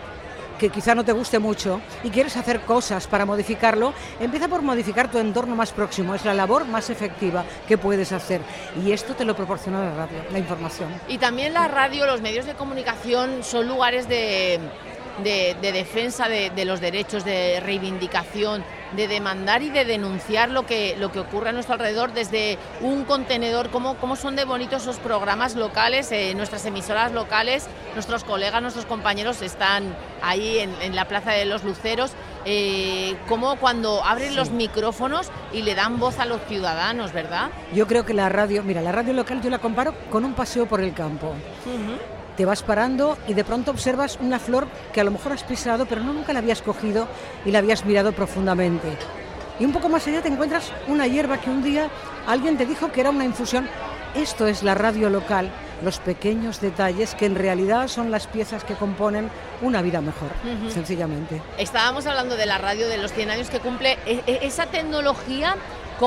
que quizá no te guste mucho y quieres hacer cosas para modificarlo, empieza por modificar tu entorno más próximo. Es la labor más efectiva que puedes hacer, y esto te lo proporciona la radio, la información. Y también la radio, los medios de comunicación son lugares de defensa de los derechos, de reivindicación, de demandar y de denunciar lo que ocurre a nuestro alrededor desde un contenedor. Cómo son de bonitos esos programas locales, nuestras emisoras locales, nuestros colegas, nuestros compañeros están ahí en la Plaza de los Luceros, como cuando abren los micrófonos y le dan voz a los ciudadanos, ¿verdad? Yo creo que la radio local yo la comparo con un paseo por el campo. Te vas parando y de pronto observas una flor que a lo mejor has pisado, pero nunca la habías cogido y la habías mirado profundamente. Y un poco más allá te encuentras una hierba que un día alguien te dijo que era una infusión. Esto es la radio local, los pequeños detalles que en realidad son las piezas que componen una vida mejor, sencillamente. Estábamos hablando de la radio, de los 100 años que cumple. Esa tecnología,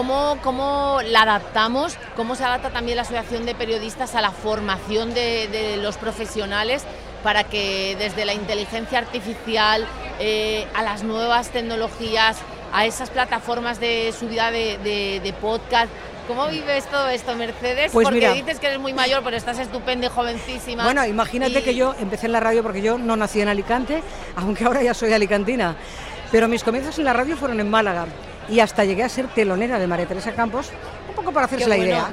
¿cómo la adaptamos? ¿Cómo se adapta también la Asociación de Periodistas a la formación de los profesionales para que desde la inteligencia artificial a las nuevas tecnologías, a esas plataformas de subida de podcast? ¿Cómo vives todo esto, Mercedes? Pues porque mira, dices que eres muy mayor, pero estás estupenda y jovencísima. Bueno, imagínate que yo empecé en la radio porque yo no nací en Alicante, aunque ahora ya soy alicantina. Pero mis comienzos en la radio fueron en Málaga, y hasta llegué a ser telonera de María Teresa Campos, un poco para hacerse la idea.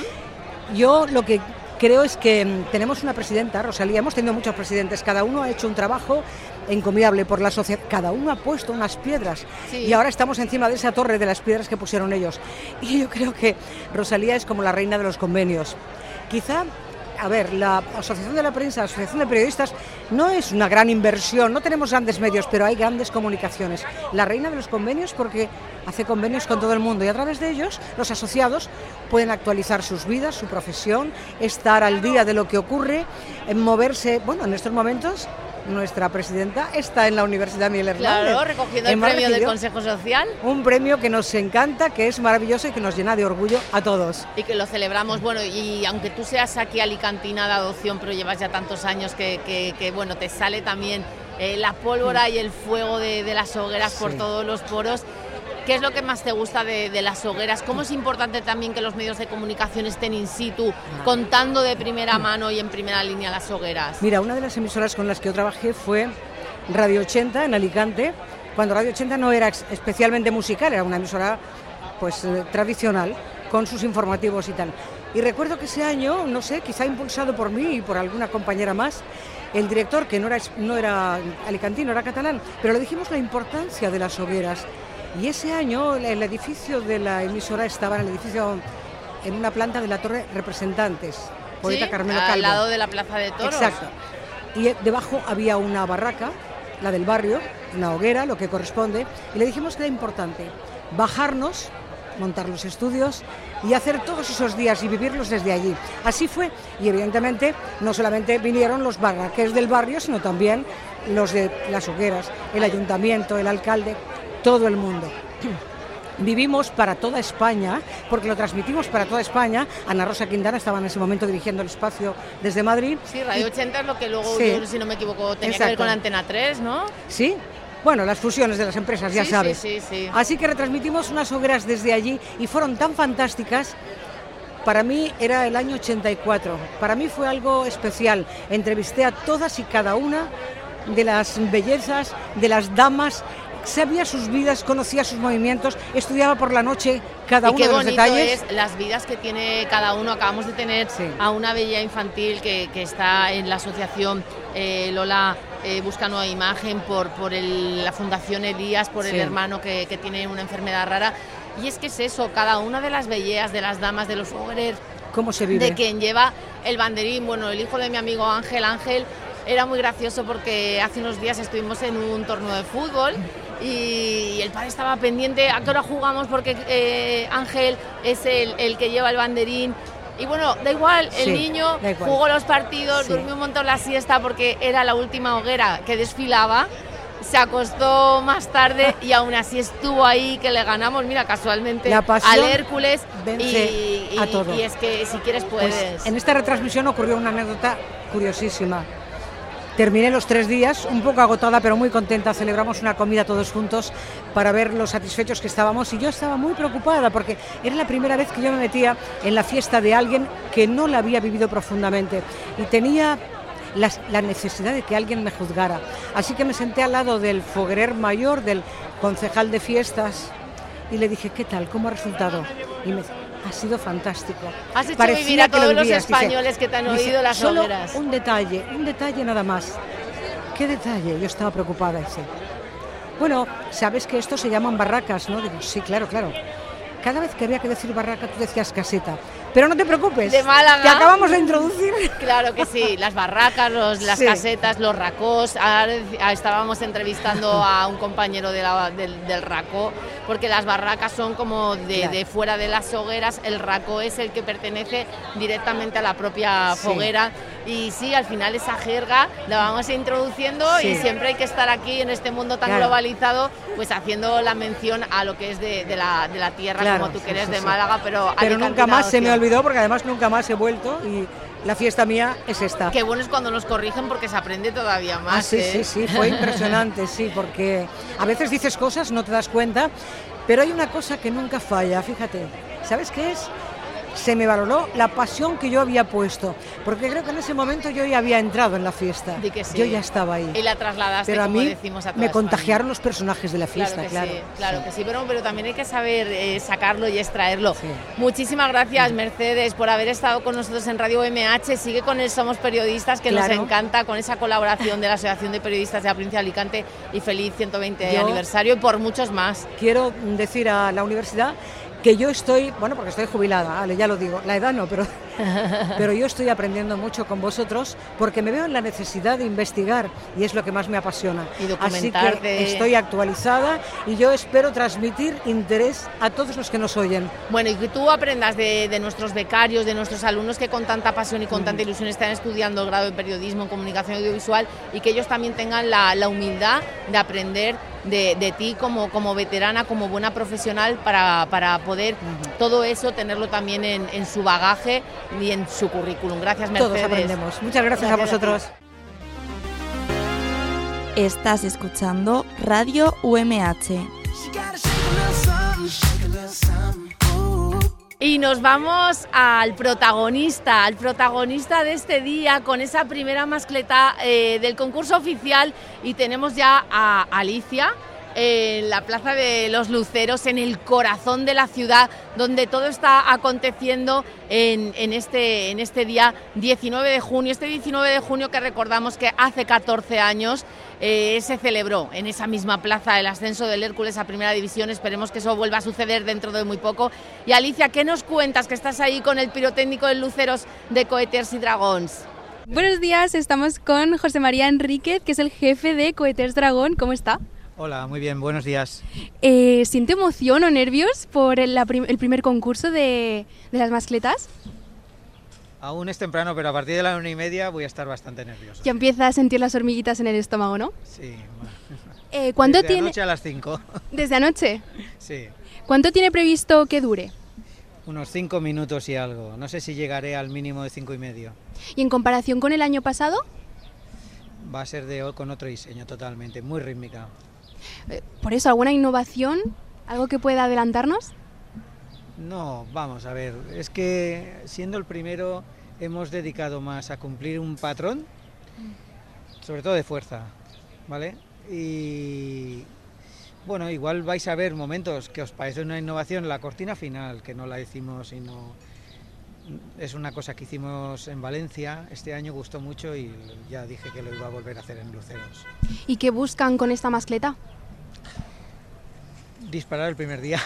Yo lo que creo es que tenemos una presidenta, Rosalía, hemos tenido muchos presidentes, cada uno ha hecho un trabajo encomiable por la sociedad, cada uno ha puesto unas piedras, y ahora estamos encima de esa torre de las piedras que pusieron ellos. Y yo creo que Rosalía es como la reina de los convenios. Quizá, a ver, la Asociación de la Prensa, la Asociación de Periodistas, no es una gran inversión, no tenemos grandes medios, pero hay grandes comunicaciones. La reina de los convenios porque hace convenios con todo el mundo, y a través de ellos los asociados pueden actualizar sus vidas, su profesión, estar al día de lo que ocurre, moverse. Bueno, en estos momentos nuestra presidenta está en la Universidad Miguel Hernández. Claro, recogiendo el premio del Consejo Social. Un premio que nos encanta, que es maravilloso y que nos llena de orgullo a todos. Y que lo celebramos. Bueno, y aunque tú seas aquí alicantina de adopción, pero llevas ya tantos años que bueno, te sale también la pólvora y el fuego de las hogueras por todos los poros. ¿Qué es lo que más te gusta de las hogueras? ¿Cómo es importante también que los medios de comunicación estén in situ, contando de primera mano y en primera línea las hogueras? Mira, una de las emisoras con las que yo trabajé fue Radio 80 en Alicante, cuando Radio 80 no era especialmente musical, era una emisora pues tradicional, con sus informativos y tal. Y recuerdo que ese año, no sé, quizá impulsado por mí y por alguna compañera más, el director, que no era alicantino, era catalán, pero le dijimos la importancia de las hogueras. Y ese año el edificio de la emisora estaba en una planta de la Torre Representantes, Poeta ¿Sí? Carmelo Calvo. Al lado de la Plaza de Toros. Exacto. Y debajo había una barraca, la del barrio, una hoguera, lo que corresponde, y le dijimos que era importante bajarnos, montar los estudios y hacer todos esos días y vivirlos desde allí. Así fue, y evidentemente no solamente vinieron los barraqueros del barrio, sino también los de las hogueras, el ayuntamiento, el alcalde, todo el mundo. Vivimos para toda España, porque lo transmitimos para toda España. Ana Rosa Quintana estaba en ese momento dirigiendo el espacio desde Madrid. Sí, Radio 80 es lo que luego, yo, si no me equivoco, tenía que ver con Antena 3, ¿no? Sí. Bueno, las fusiones de las empresas, ya sabes. Sí. Así que retransmitimos unas hogueras desde allí y fueron tan fantásticas. Para mí era el año 84. Para mí fue algo especial. Entrevisté a todas y cada una de las bellezas, de las damas. Sabía sus vidas, conocía sus movimientos, estudiaba por la noche cada uno de los detalles. Qué bonito es las vidas que tiene cada uno. Acabamos de tener a una bella infantil que está en la asociación Lola Busca Nueva Imagen por la Fundación Elías, por el hermano que tiene una enfermedad rara. Y es que es eso, cada una de las belleas, de las damas, de los fogueros, ¿cómo se vive? De quien lleva el banderín. Bueno, el hijo de mi amigo Ángel era muy gracioso porque hace unos días estuvimos en un torneo de fútbol y el padre estaba pendiente a qué hora jugamos porque Ángel es el que lleva el banderín. Y bueno, da igual, el niño jugó los partidos, durmió un montón la siesta porque era la última hoguera que desfilaba, se acostó más tarde y aún así estuvo ahí, que le ganamos, mira, casualmente al Hércules a todo. Y es que si quieres puedes. Pues en esta retransmisión ocurrió una anécdota curiosísima. Terminé los 3 días, un poco agotada, pero muy contenta. Celebramos una comida todos juntos para ver lo satisfechos que estábamos. Y yo estaba muy preocupada porque era la primera vez que yo me metía en la fiesta de alguien que no la había vivido profundamente. Y tenía la necesidad de que alguien me juzgara. Así que me senté al lado del foguerer mayor, del concejal de fiestas, y le dije, ¿qué tal? ¿Cómo ha resultado? Y me dice, ha sido fantástico. Has hecho vivir a todos los españoles que te han oído las hogueras. Un detalle nada más. ¿Qué detalle? Yo estaba preocupada. Dice, bueno, sabes que esto se llaman barracas, ¿no? Digo, sí, claro. Cada vez que había que decir barraca, tú decías caseta. Pero no te preocupes, de Málaga. Te acabamos de introducir. Claro que sí, las barracas, las casetas, los racós. Ahora estábamos entrevistando a un compañero del racó, porque las barracas son como de fuera de las hogueras, el racó es el que pertenece directamente a la propia foguera. Y sí, al final esa jerga la vamos introduciendo y siempre hay que estar aquí en este mundo tan globalizado, pues haciendo la mención a lo que es de la tierra, como tú que eres de Málaga, pero nunca más se me olvidó, porque además nunca más he vuelto y la fiesta mía es esta. Qué bueno es cuando nos corrigen porque se aprende todavía más. Sí, fue impresionante, porque a veces dices cosas, no te das cuenta, pero hay una cosa que nunca falla, fíjate, ¿sabes qué es? Se me valoró la pasión que yo había puesto, porque creo que en ese momento yo ya había entrado en la fiesta. Yo ya estaba ahí. Y la trasladaste, pero a como mí decimos a toda me contagiaron los personajes de la fiesta, claro que sí, pero también hay que saber sacarlo y extraerlo. Muchísimas gracias, Mercedes, por haber estado con nosotros en Radio UMH. Sigue con el Somos Periodistas, que nos encanta, con esa colaboración de la Asociación de Periodistas de la Provincia de Alicante, y feliz 120 aniversario, y por muchos más. Quiero decir a la universidad que yo estoy, porque estoy jubilada, ya lo digo, la edad no, pero yo estoy aprendiendo mucho con vosotros porque me veo en la necesidad de investigar y es lo que más me apasiona. Y documentarte. Así que estoy actualizada y yo espero transmitir interés a todos los que nos oyen. Bueno, y que tú aprendas de nuestros becarios, de nuestros alumnos que con tanta pasión y con tanta ilusión están estudiando el grado de periodismo en comunicación audiovisual, y que ellos también tengan la humildad de aprender de ti como veterana, como buena profesional, para poder todo eso tenerlo también en su bagaje y en su currículum. Gracias, Mercedes. Todos aprendemos. Muchas gracias a vosotros. Estás escuchando Radio UMH. Y nos vamos al protagonista de este día, con esa primera mascleta del concurso oficial, y tenemos ya a Alicia, en la Plaza de los Luceros, en el corazón de la ciudad, donde todo está aconteciendo en este día 19 de junio. Este 19 de junio que recordamos que hace 14 años se celebró en esa misma plaza el ascenso del Hércules a Primera División. Esperemos que eso vuelva a suceder dentro de muy poco. Y Alicia, ¿qué nos cuentas? Que estás ahí con el pirotécnico del Luceros de Coheters y Dragons. Buenos días, estamos con José María Enríquez, que es el jefe de Coheters Dragón. ¿Cómo está? Hola, muy bien, buenos días. ¿Siente emoción o nervios por el primer concurso de las mascletas? Aún es temprano, pero a partir de la 1:30 voy a estar bastante nervioso. Ya empieza a sentir las hormiguitas en el estómago, ¿no? Sí. ¿Cuánto Desde tiene? anoche a las 5. ¿Desde anoche? Sí. ¿Cuánto tiene previsto que dure? Unos 5 minutos y algo. No sé si llegaré al mínimo de 5,5. ¿Y en comparación con el año pasado? Va a ser con otro diseño totalmente, muy rítmica. ¿Por eso alguna innovación? ¿Algo que pueda adelantarnos? No, vamos a ver, es que siendo el primero hemos dedicado más a cumplir un patrón, sobre todo de fuerza, ¿vale? Y bueno, igual vais a ver momentos que os parece una innovación, la cortina final, que no la hicimos y no... Es una cosa que hicimos en Valencia, este año gustó mucho y ya dije que lo iba a volver a hacer en Luceros. ¿Y qué buscan con esta mascleta? Disparar el primer día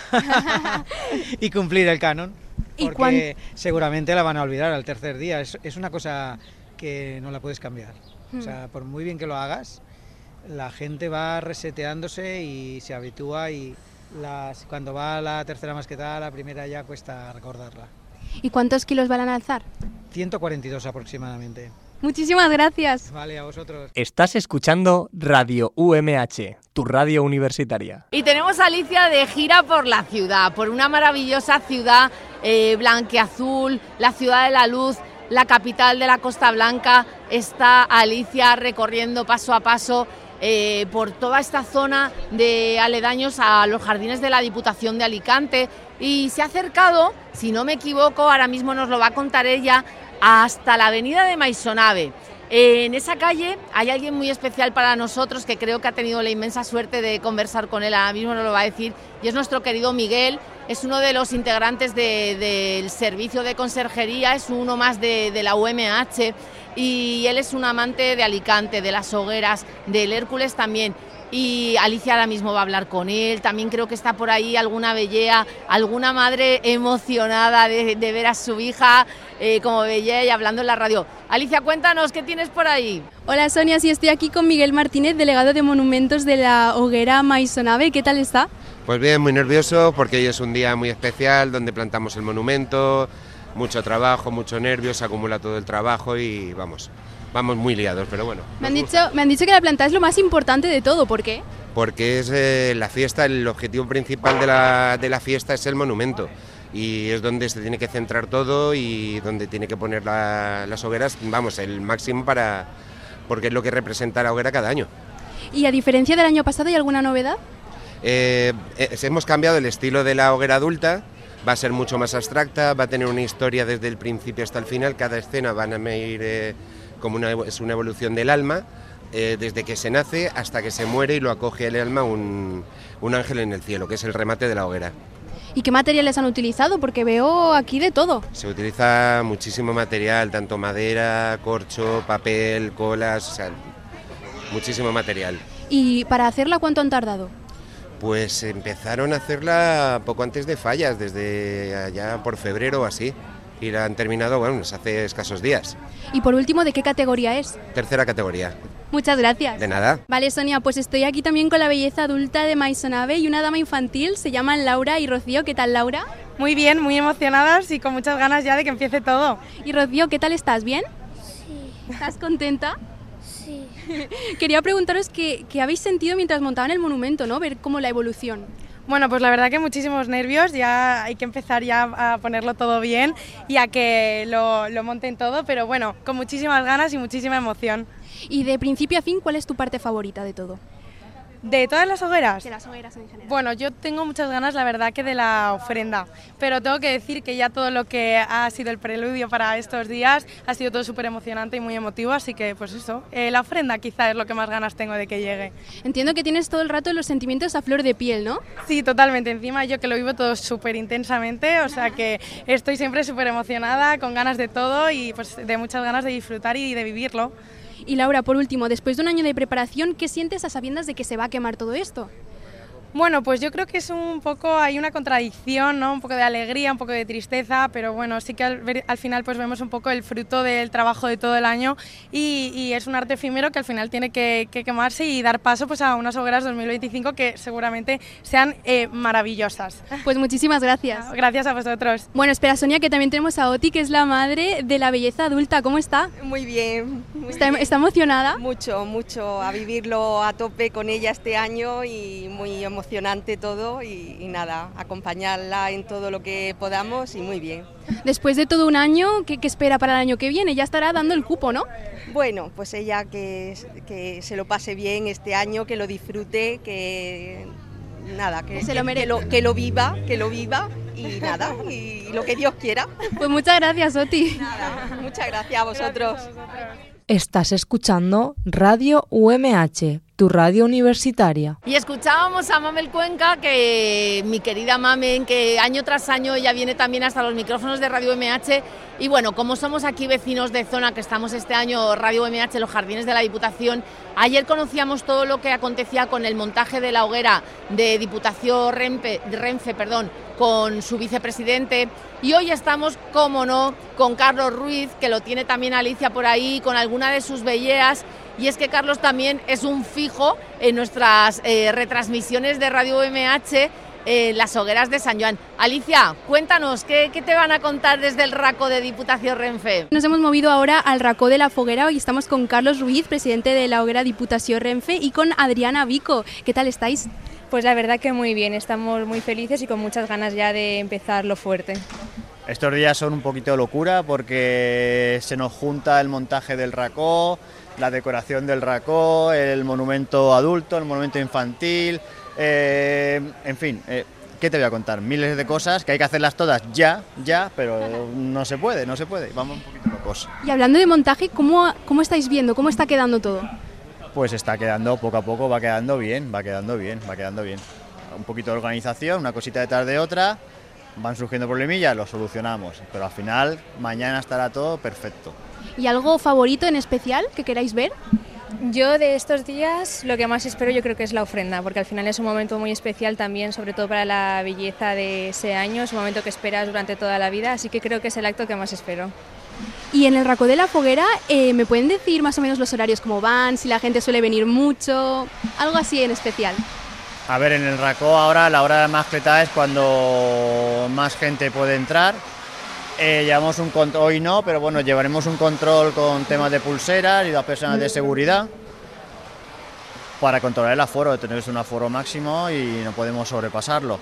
y cumplir el canon, porque seguramente la van a olvidar al tercer día. Es una cosa que no la puedes cambiar. O sea, por muy bien que lo hagas, la gente va reseteándose y se habitúa y cuando va a la tercera mascleta, la primera ya cuesta recordarla. ¿Y cuántos kilos van a alzar? 142 aproximadamente. Muchísimas gracias. Vale, a vosotros. Estás escuchando Radio UMH, tu radio universitaria. Y tenemos a Alicia de gira por la ciudad, por una maravillosa ciudad blanqueazul, la ciudad de la luz, la capital de la Costa Blanca. Está Alicia recorriendo paso a paso por toda esta zona de aledaños a los jardines de la Diputación de Alicante y se ha acercado, si no me equivoco, ahora mismo nos lo va a contar ella, hasta la avenida de Maisonave. En esa calle hay alguien muy especial para nosotros que creo que ha tenido la inmensa suerte de conversar con él, ahora mismo nos lo va a decir, y es nuestro querido Miguel. Es uno de los integrantes del servicio de conserjería, es uno más de la UMH y él es un amante de Alicante, de las hogueras, del Hércules también. Y Alicia ahora mismo va a hablar con él, también creo que está por ahí alguna bellea, alguna madre emocionada de ver a su hija como bellea y hablando en la radio. Alicia, cuéntanos, ¿qué tienes por ahí? Hola Sonia, sí, estoy aquí con Miguel Martínez, delegado de monumentos de la hoguera Maisonave. ¿Qué tal está? Pues bien, muy nervioso porque hoy es un día muy especial donde plantamos el monumento, mucho trabajo, mucho nervios, se acumula todo el trabajo y vamos muy liados, pero bueno. Me han dicho que la planta es lo más importante de todo, ¿por qué? Porque es la fiesta, el objetivo principal de la fiesta es el monumento y es donde se tiene que centrar todo y donde tiene que poner las hogueras, vamos, el máximo porque es lo que representa la hoguera cada año. ¿Y a diferencia del año pasado hay alguna novedad? Hemos cambiado el estilo de la hoguera adulta, va a ser mucho más abstracta, va a tener una historia desde el principio hasta el final, cada escena van a ir es una evolución del alma, desde que se nace hasta que se muere y lo acoge el alma un ángel en el cielo, que es el remate de la hoguera. ¿Y qué materiales han utilizado? Porque veo aquí de todo. Se utiliza muchísimo material, tanto madera, corcho, papel, colas, o sea, muchísimo material. ¿Y para hacerla cuánto han tardado? Pues empezaron a hacerla poco antes de Fallas, desde allá por febrero o así, y la han terminado, bueno, hace escasos días. Y por último, ¿de qué categoría es? Tercera categoría. Muchas gracias. De nada. Vale, Sonia, pues estoy aquí también con la belleza adulta de Maisonave y una dama infantil, se llaman Laura y Rocío. ¿Qué tal, Laura? Muy bien, muy emocionadas y con muchas ganas ya de que empiece todo. Y Rocío, ¿qué tal estás? ¿Bien? Sí. ¿Estás contenta? Sí. Quería preguntaros qué habéis sentido mientras montaban el monumento, ¿no? Ver cómo la evolución. Bueno, pues la verdad que muchísimos nervios, ya hay que empezar ya a ponerlo todo bien y a que lo monten todo, pero bueno, con muchísimas ganas y muchísima emoción. Y de principio a fin, ¿cuál es tu parte favorita de todo? ¿De todas las hogueras? De las hogueras en general. Bueno, yo tengo muchas ganas, la verdad, que de la ofrenda, pero tengo que decir que ya todo lo que ha sido el preludio para estos días ha sido todo súper emocionante y muy emotivo, así que pues eso, la ofrenda quizá es lo que más ganas tengo de que llegue. Entiendo que tienes todo el rato los sentimientos a flor de piel, ¿no? Sí, totalmente, encima yo que lo vivo todo súper intensamente, o sea que estoy siempre súper emocionada, con ganas de todo y pues de muchas ganas de disfrutar y de vivirlo. Y Laura, por último, después de un año de preparación, ¿qué sientes a sabiendas de que se va a quemar todo esto? Bueno, pues yo creo que es un poco, hay una contradicción, ¿no? Un poco de alegría, un poco de tristeza, pero bueno, sí que al final pues vemos un poco el fruto del trabajo de todo el año y es un arte efímero que al final tiene que quemarse y dar paso pues a unas hogueras 2025 que seguramente sean maravillosas. Pues muchísimas gracias. Gracias a vosotros. Bueno, espera Sonia, que también tenemos a Oti, que es la madre de la belleza adulta. ¿Cómo está? Muy bien. ¿Está emocionada? Mucho, a vivirlo a tope con ella este año y muy emocionante todo y nada, acompañarla en todo lo que podamos y muy bien. Después de todo un año, ¿qué espera para el año que viene? Ya estará dando el cupo, ¿no? Bueno, pues ella que se lo pase bien este año, que lo disfrute, que nada, que se lo merece. Que lo viva y nada, y lo que Dios quiera. Pues muchas gracias, Oti. Nada, muchas gracias a vosotros. Estás escuchando Radio UMH, tu radio universitaria. Y escuchábamos a Mamel Cuenca, que mi querida Mamen, que año tras año ella viene también hasta los micrófonos de Radio UMH. Y bueno, como somos aquí vecinos de zona, que estamos este año Radio UMH en los jardines de la Diputación, ayer conocíamos todo lo que acontecía con el montaje de la hoguera de Diputación Renfe, con su vicepresidente. Y hoy estamos, como no, con Carlos Ruiz, que lo tiene también Alicia por ahí, con alguna de sus belleas. Y es que Carlos también es un fijo en nuestras retransmisiones de Radio UMH, las hogueras de San Joan. Alicia, cuéntanos, ¿qué te van a contar desde el RACO de Diputación Renfe? Nos hemos movido ahora al RACO de la Foguera y estamos con Carlos Ruiz, presidente de la hoguera Diputación Renfe, y con Adriana Vico. ¿Qué tal estáis? Pues la verdad que muy bien, estamos muy felices y con muchas ganas ya de empezar lo fuerte. Estos días son un poquito de locura porque se nos junta el montaje del RACO, la decoración del RACO, el monumento adulto, el monumento infantil, en fin, ¿qué te voy a contar? Miles de cosas que hay que hacerlas todas ya, pero no se puede, vamos un poquito locos. Y hablando de montaje, ¿cómo estáis viendo? ¿Cómo está quedando todo? Pues está quedando, poco a poco va quedando bien. Un poquito de organización, una cosita detrás de otra, van surgiendo problemillas, los solucionamos, pero al final mañana estará todo perfecto. ¿Y algo favorito en especial que queráis ver? Yo de estos días lo que más espero yo creo que es la ofrenda, porque al final es un momento muy especial también, sobre todo para la belleza de ese año, es un momento que esperas durante toda la vida, así que creo que es el acto que más espero. Y en el RACO de la Foguera, ¿me pueden decir más o menos los horarios cómo van, si la gente suele venir mucho, algo así en especial? A ver, en el RACO ahora la hora más cletada es cuando más gente puede entrar. Llevamos un control, hoy no, pero bueno, llevaremos un control con temas de pulseras y las personas de seguridad para controlar el aforo, tenemos un aforo máximo y no podemos sobrepasarlo.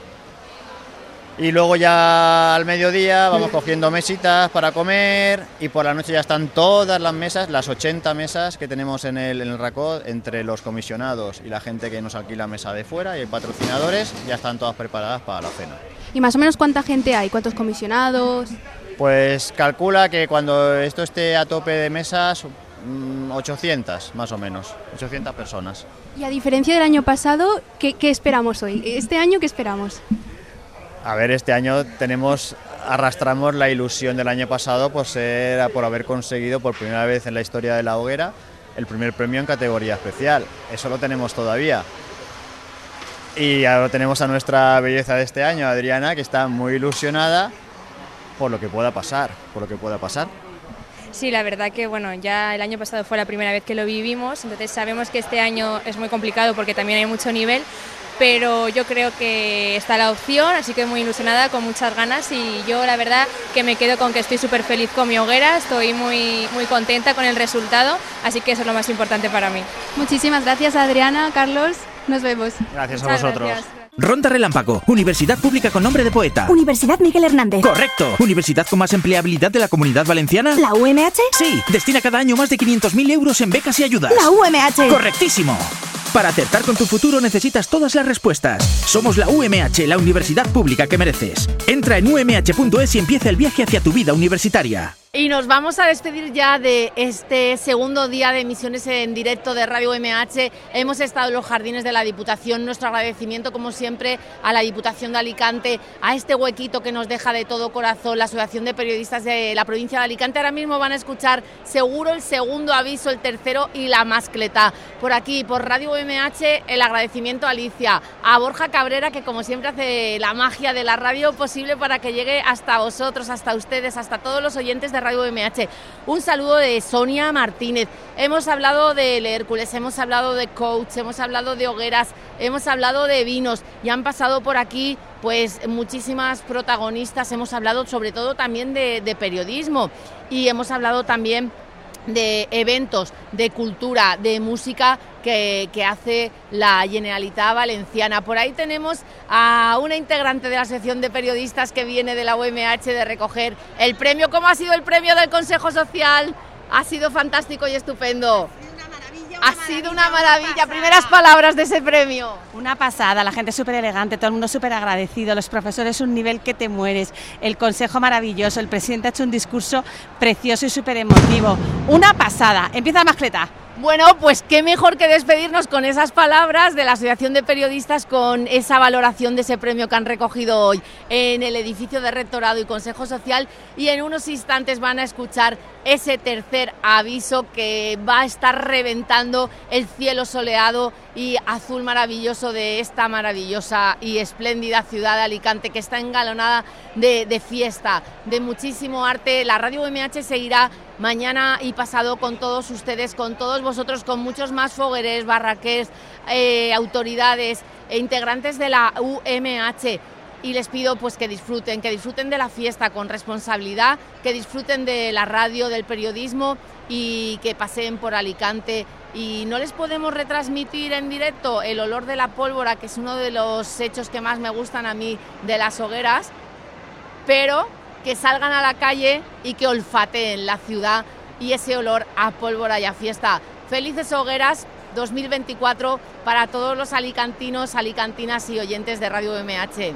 Y luego ya al mediodía vamos cogiendo mesitas para comer y por la noche ya están todas las mesas, las 80 mesas que tenemos en el RACO, entre los comisionados y la gente que nos alquila mesa de fuera y patrocinadores, ya están todas preparadas para la cena. ¿Y más o menos cuánta gente hay? ¿Cuántos comisionados? Pues calcula que cuando esto esté a tope de mesas, 800 más o menos, 800 personas. Y a diferencia del año pasado, ¿qué esperamos hoy? ¿Este año qué esperamos? A ver, este año arrastramos la ilusión del año pasado por haber conseguido por primera vez en la historia de la hoguera el primer premio en categoría especial. Eso lo tenemos todavía. Y ahora tenemos a nuestra belleza de este año, Adriana, que está muy ilusionada por lo que pueda pasar, Sí, la verdad que bueno, ya el año pasado fue la primera vez que lo vivimos, entonces sabemos que este año es muy complicado porque también hay mucho nivel, pero yo creo que está la opción, así que muy ilusionada, con muchas ganas y yo la verdad que me quedo con que estoy súper feliz con mi hoguera, estoy muy contenta con el resultado, así que eso es lo más importante para mí. Muchísimas gracias Adriana, Carlos, nos vemos. Gracias a vosotros. Gracias. Ronda Relámpago, universidad pública con nombre de poeta. Universidad Miguel Hernández. Correcto. ¿Universidad con más empleabilidad de la Comunidad Valenciana? ¿La UMH? Sí, destina cada año más de 500.000 euros en becas y ayudas. La UMH. Correctísimo. Para acertar con tu futuro necesitas todas las respuestas. Somos la UMH, la universidad pública que mereces. Entra en umh.es y empieza el viaje hacia tu vida universitaria. Y nos vamos a despedir ya de este segundo día de emisiones en directo de Radio UMH. Hemos estado en los jardines de la Diputación. Nuestro agradecimiento, como siempre, a la Diputación de Alicante, a este huequito que nos deja de todo corazón la Asociación de Periodistas de la provincia de Alicante. Ahora mismo van a escuchar seguro el segundo aviso, el tercero y la mascleta. Por aquí, por Radio UMH, el agradecimiento a Alicia, a Borja Cabrera, que como siempre hace la magia de la radio posible para que llegue hasta vosotros, hasta ustedes, hasta todos los oyentes de Radio UMH. Un saludo de Sonia Martínez. Hemos hablado del Hércules, hemos hablado de coach, hemos hablado de hogueras, hemos hablado de vinos y han pasado por aquí pues muchísimas protagonistas. Hemos hablado sobre todo también de periodismo y hemos hablado también de eventos, de cultura, de música que hace la Generalitat Valenciana. Por ahí tenemos a una integrante de la Asociación de Periodistas que viene de la UMH de recoger el premio. ¿Cómo ha sido el premio del Consejo Social? Ha sido fantástico y estupendo. Ha sido una maravilla. Primeras palabras de ese premio. Una pasada, la gente súper elegante, todo el mundo súper agradecido, los profesores un nivel que te mueres, el consejo maravilloso, el presidente ha hecho un discurso precioso y súper emotivo. Una pasada. Empieza la mascleta. Bueno, pues qué mejor que despedirnos con esas palabras de la Asociación de Periodistas, con esa valoración de ese premio que han recogido hoy en el edificio de Rectorado y Consejo Social, y en unos instantes van a escuchar ese tercer aviso que va a estar reventando el cielo soleado y azul maravilloso de esta maravillosa y espléndida ciudad de Alicante, que está engalonada de fiesta, de muchísimo arte. La Radio UMH seguirá mañana y pasado con todos ustedes, con todos vosotros, con muchos más fogueres, barraquers, autoridades e integrantes de la UMH. Y les pido pues que disfruten de la fiesta con responsabilidad, que disfruten de la radio, del periodismo y que paseen por Alicante. Y no les podemos retransmitir en directo el olor de la pólvora, que es uno de los hechos que más me gustan a mí de las hogueras, pero que salgan a la calle y que olfateen la ciudad y ese olor a pólvora y a fiesta. Felices hogueras 2024 para todos los alicantinos, alicantinas y oyentes de Radio UMH.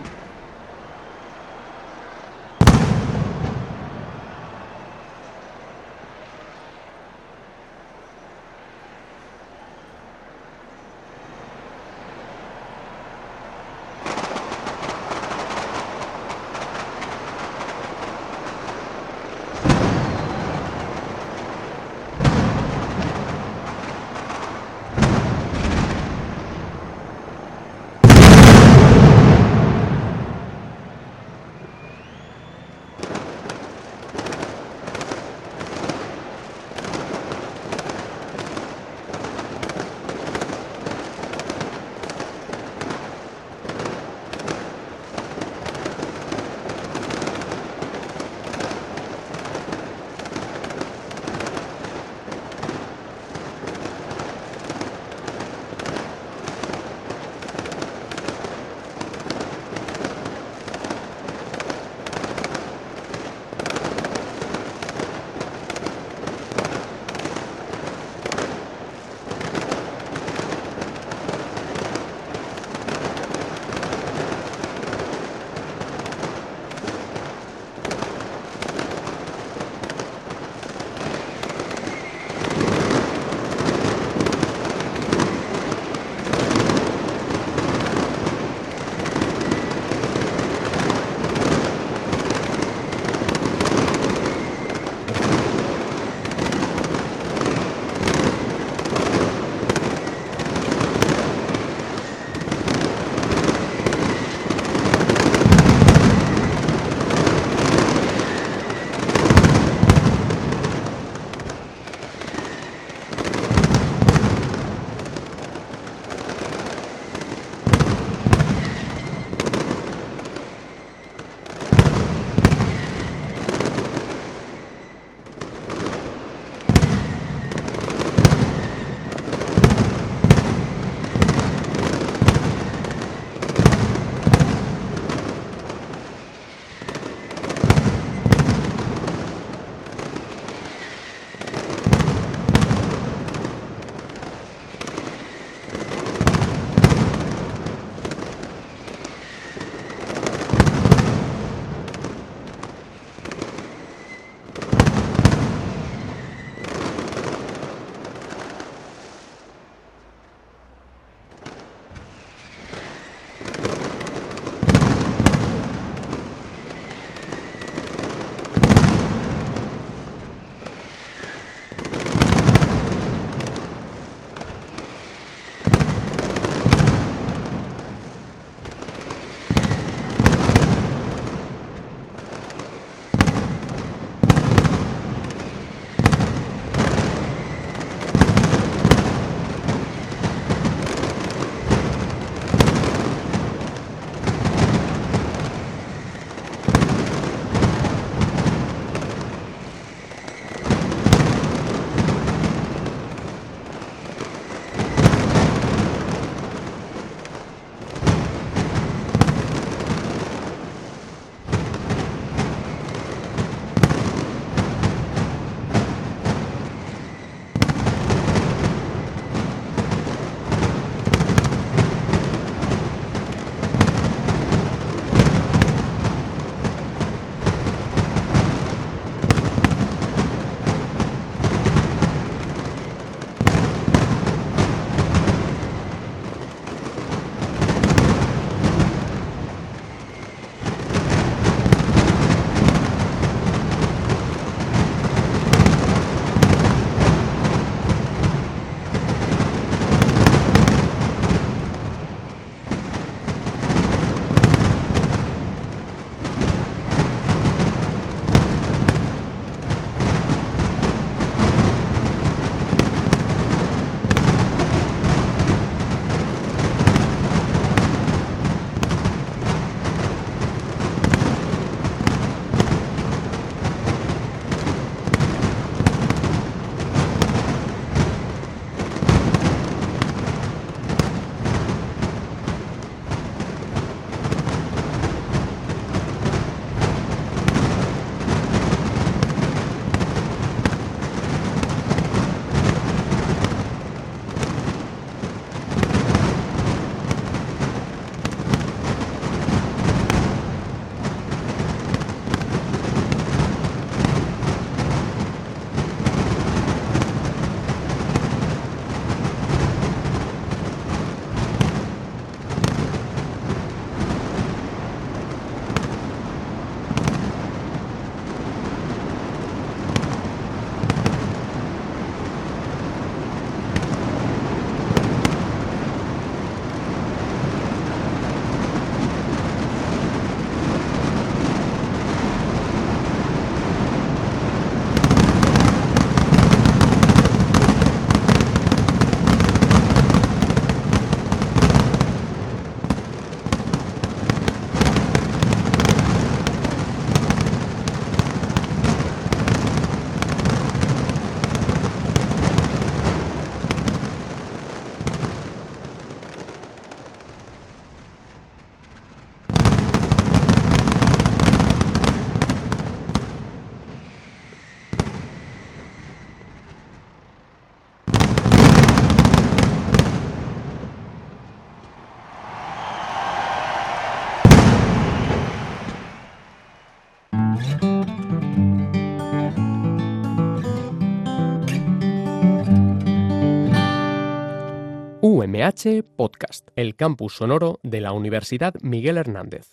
UMH Podcast, el campus sonoro de la Universidad Miguel Hernández.